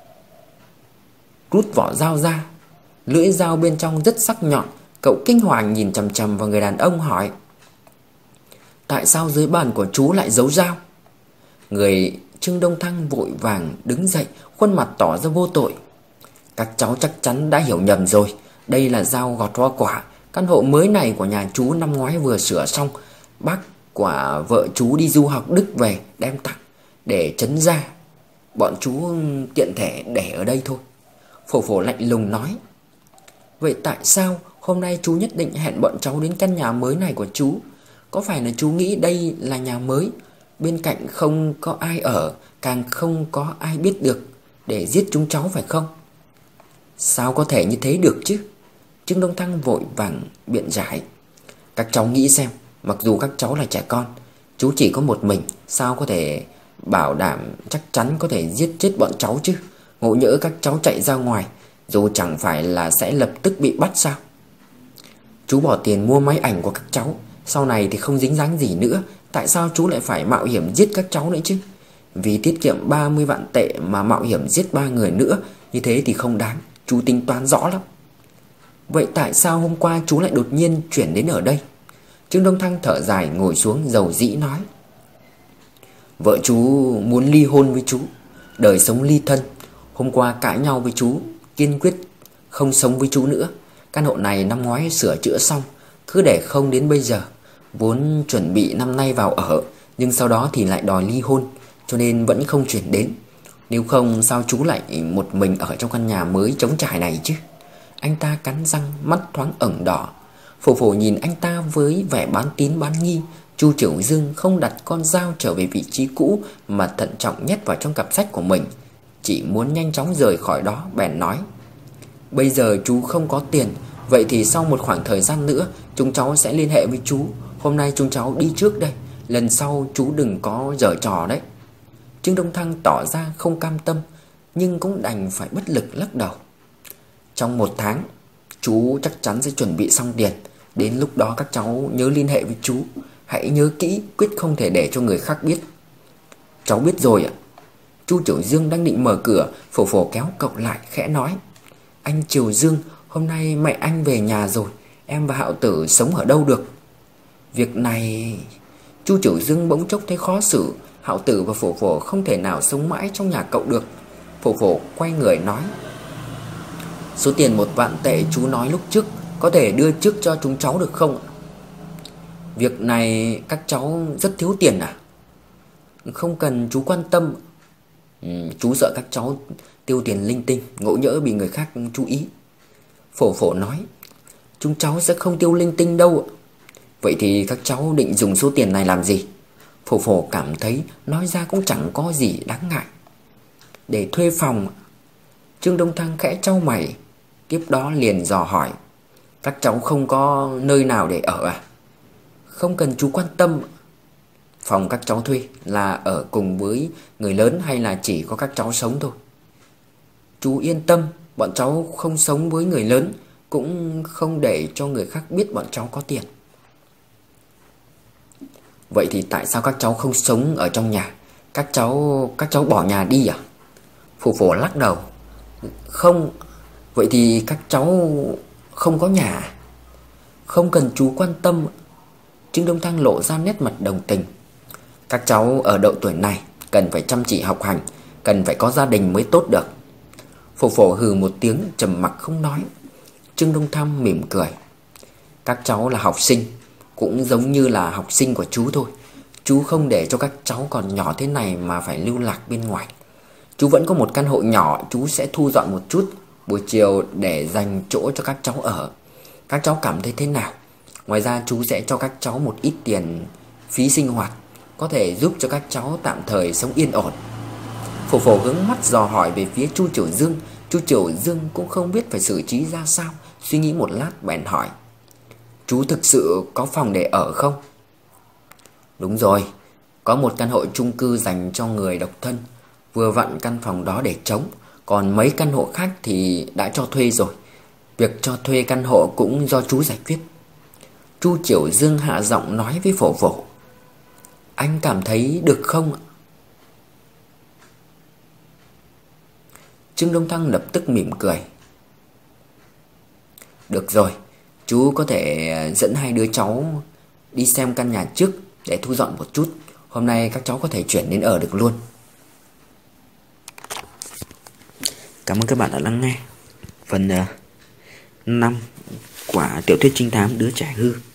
Speaker 1: rút vỏ dao ra. Lưỡi dao bên trong rất sắc nhọn. Cậu kinh hoàng nhìn chằm chằm vào người đàn ông hỏi: Tại sao dưới bàn của chú lại giấu dao? Người Trương Đông Thăng vội vàng đứng dậy, khuôn mặt tỏ ra vô tội: Các cháu chắc chắn đã hiểu nhầm rồi. Đây là dao gọt hoa quả. Căn hộ mới này của nhà chú năm ngoái vừa sửa xong. Bác của vợ chú đi du học Đức về đem tặng để trấn ra. Bọn chú tiện thể để ở đây thôi. Phổ Phổ lạnh lùng nói: Vậy tại sao hôm nay chú nhất định hẹn bọn cháu đến căn nhà mới này của chú? Có phải là chú nghĩ đây là nhà mới, bên cạnh không có ai ở, càng không có ai biết được, để giết chúng cháu phải không? Sao có thể như thế được chứ? Trương Đông Thăng vội vàng biện giải: Các cháu nghĩ xem, mặc dù các cháu là trẻ con, chú chỉ có một mình, sao có thể bảo đảm chắc chắn có thể giết chết bọn cháu chứ? Ngộ nhỡ các cháu chạy ra ngoài, dù chẳng phải là sẽ lập tức bị bắt sao? Chú bỏ tiền mua máy ảnh của các cháu, sau này thì không dính dáng gì nữa. Tại sao chú lại phải mạo hiểm giết các cháu nữa chứ? Vì tiết kiệm ba mươi vạn tệ mà mạo hiểm giết ba người nữa, như thế thì không đáng. Chú tính toán rõ lắm. Vậy tại sao hôm qua chú lại đột nhiên chuyển đến ở đây? Trương Đông Thăng thở dài ngồi xuống dầu dĩ nói: Vợ chú muốn ly hôn với chú, đời sống ly thân. Hôm qua cãi nhau với chú, kiên quyết không sống với chú nữa. Căn hộ này năm ngoái sửa chữa xong, cứ để không đến bây giờ. Vốn chuẩn bị năm nay vào ở, nhưng sau đó thì lại đòi ly hôn, cho nên vẫn không chuyển đến. Nếu không sao chú lại một mình ở trong căn nhà mới trống trải này chứ? Anh ta cắn răng, mắt thoáng ửng đỏ. Phổ phổ nhìn anh ta với vẻ bán tín bán nghi. Chu Chiểu Dương không đặt con dao trở về vị trí cũ, mà thận trọng nhét vào trong cặp sách của mình. Chỉ muốn nhanh chóng rời khỏi đó, bèn nói: bây giờ chú không có tiền, vậy thì sau một khoảng thời gian nữa chúng cháu sẽ liên hệ với chú. Hôm nay chúng cháu đi trước đây, lần sau chú đừng có giở trò đấy. Trương Đông Thăng tỏ ra không cam tâm, nhưng cũng đành phải bất lực lắc đầu. Trong một tháng chú chắc chắn sẽ chuẩn bị xong tiền. Đến lúc đó các cháu nhớ liên hệ với chú. Hãy nhớ kỹ, quyết không thể để cho người khác biết. Cháu biết rồi ạ. Chu Chiểu Dương đang định mở cửa, Phổ Phổ kéo cậu lại khẽ nói: anh Chiểu Dương, hôm nay mẹ anh về nhà rồi, em và Hạo Tử sống ở đâu được? Việc này... Chu Chiểu Dương bỗng chốc thấy khó xử. Hạo Tử và Phổ Phổ không thể nào sống mãi trong nhà cậu được. Phổ Phổ quay người nói: số tiền một vạn tệ chú nói lúc trước có thể đưa trước cho chúng cháu được không? Việc này các cháu rất thiếu tiền à? Không cần chú quan tâm. ừ, Chú sợ các cháu tiêu tiền linh tinh, ngộ nhỡ bị người khác chú ý. Phổ Phổ nói: chúng cháu sẽ không tiêu linh tinh đâu. Vậy thì các cháu định dùng số tiền này làm gì? Phổ Phổ cảm thấy nói ra cũng chẳng có gì đáng ngại. Để thuê phòng. Trương Đông Thăng khẽ chau mày, tiếp đó liền dò hỏi: các cháu không có nơi nào để ở à? Không cần chú quan tâm. Phòng các cháu thuê là ở cùng với người lớn hay là chỉ có các cháu sống thôi? Chú yên tâm, bọn cháu không sống với người lớn, cũng không để cho người khác biết bọn cháu có tiền. Vậy thì tại sao các cháu không sống ở trong nhà? Các cháu các cháu bỏ nhà đi à? Phổ Phổ lắc đầu: không. Vậy thì các cháu không có nhà? Không cần chú quan tâm. Trương Đông Thăng lộ ra nét mặt đồng tình. Các cháu ở độ tuổi này cần phải chăm chỉ học hành, cần phải có gia đình mới tốt được. Phổ Phổ hừ một tiếng, trầm mặc không nói. Trương Đông Thăng mỉm cười: các cháu là học sinh, cũng giống như là học sinh của chú thôi. Chú không để cho các cháu còn nhỏ thế này mà phải lưu lạc bên ngoài. Chú vẫn có một căn hộ nhỏ, chú sẽ thu dọn một chút, buổi chiều để dành chỗ cho các cháu ở. Các cháu cảm thấy thế nào? Ngoài ra chú sẽ cho các cháu một ít tiền phí sinh hoạt, có thể giúp cho các cháu tạm thời sống yên ổn. Phổ Phổ hướng mắt dò hỏi về phía Chu Chiểu Dương. Chu Chiểu Dương cũng không biết phải xử trí ra sao, suy nghĩ một lát bèn hỏi: chú thực sự có phòng để ở không? Đúng rồi, có một căn hộ chung cư dành cho người độc thân, vừa vặn căn phòng đó để trống, còn mấy căn hộ khác thì đã cho thuê rồi. Việc cho thuê căn hộ cũng do chú giải quyết. Chu Chiểu Dương hạ giọng nói với Phổ Phổ: anh cảm thấy được không ạ? Trương Đông Thăng lập tức mỉm cười: được rồi, chú có thể dẫn hai đứa cháu đi xem căn nhà trước để thu dọn một chút. Hôm nay các cháu có thể chuyển đến ở được luôn. Cảm ơn các bạn đã lắng nghe phần uh, năm của tiểu thuyết trinh thám Đứa Trẻ Hư.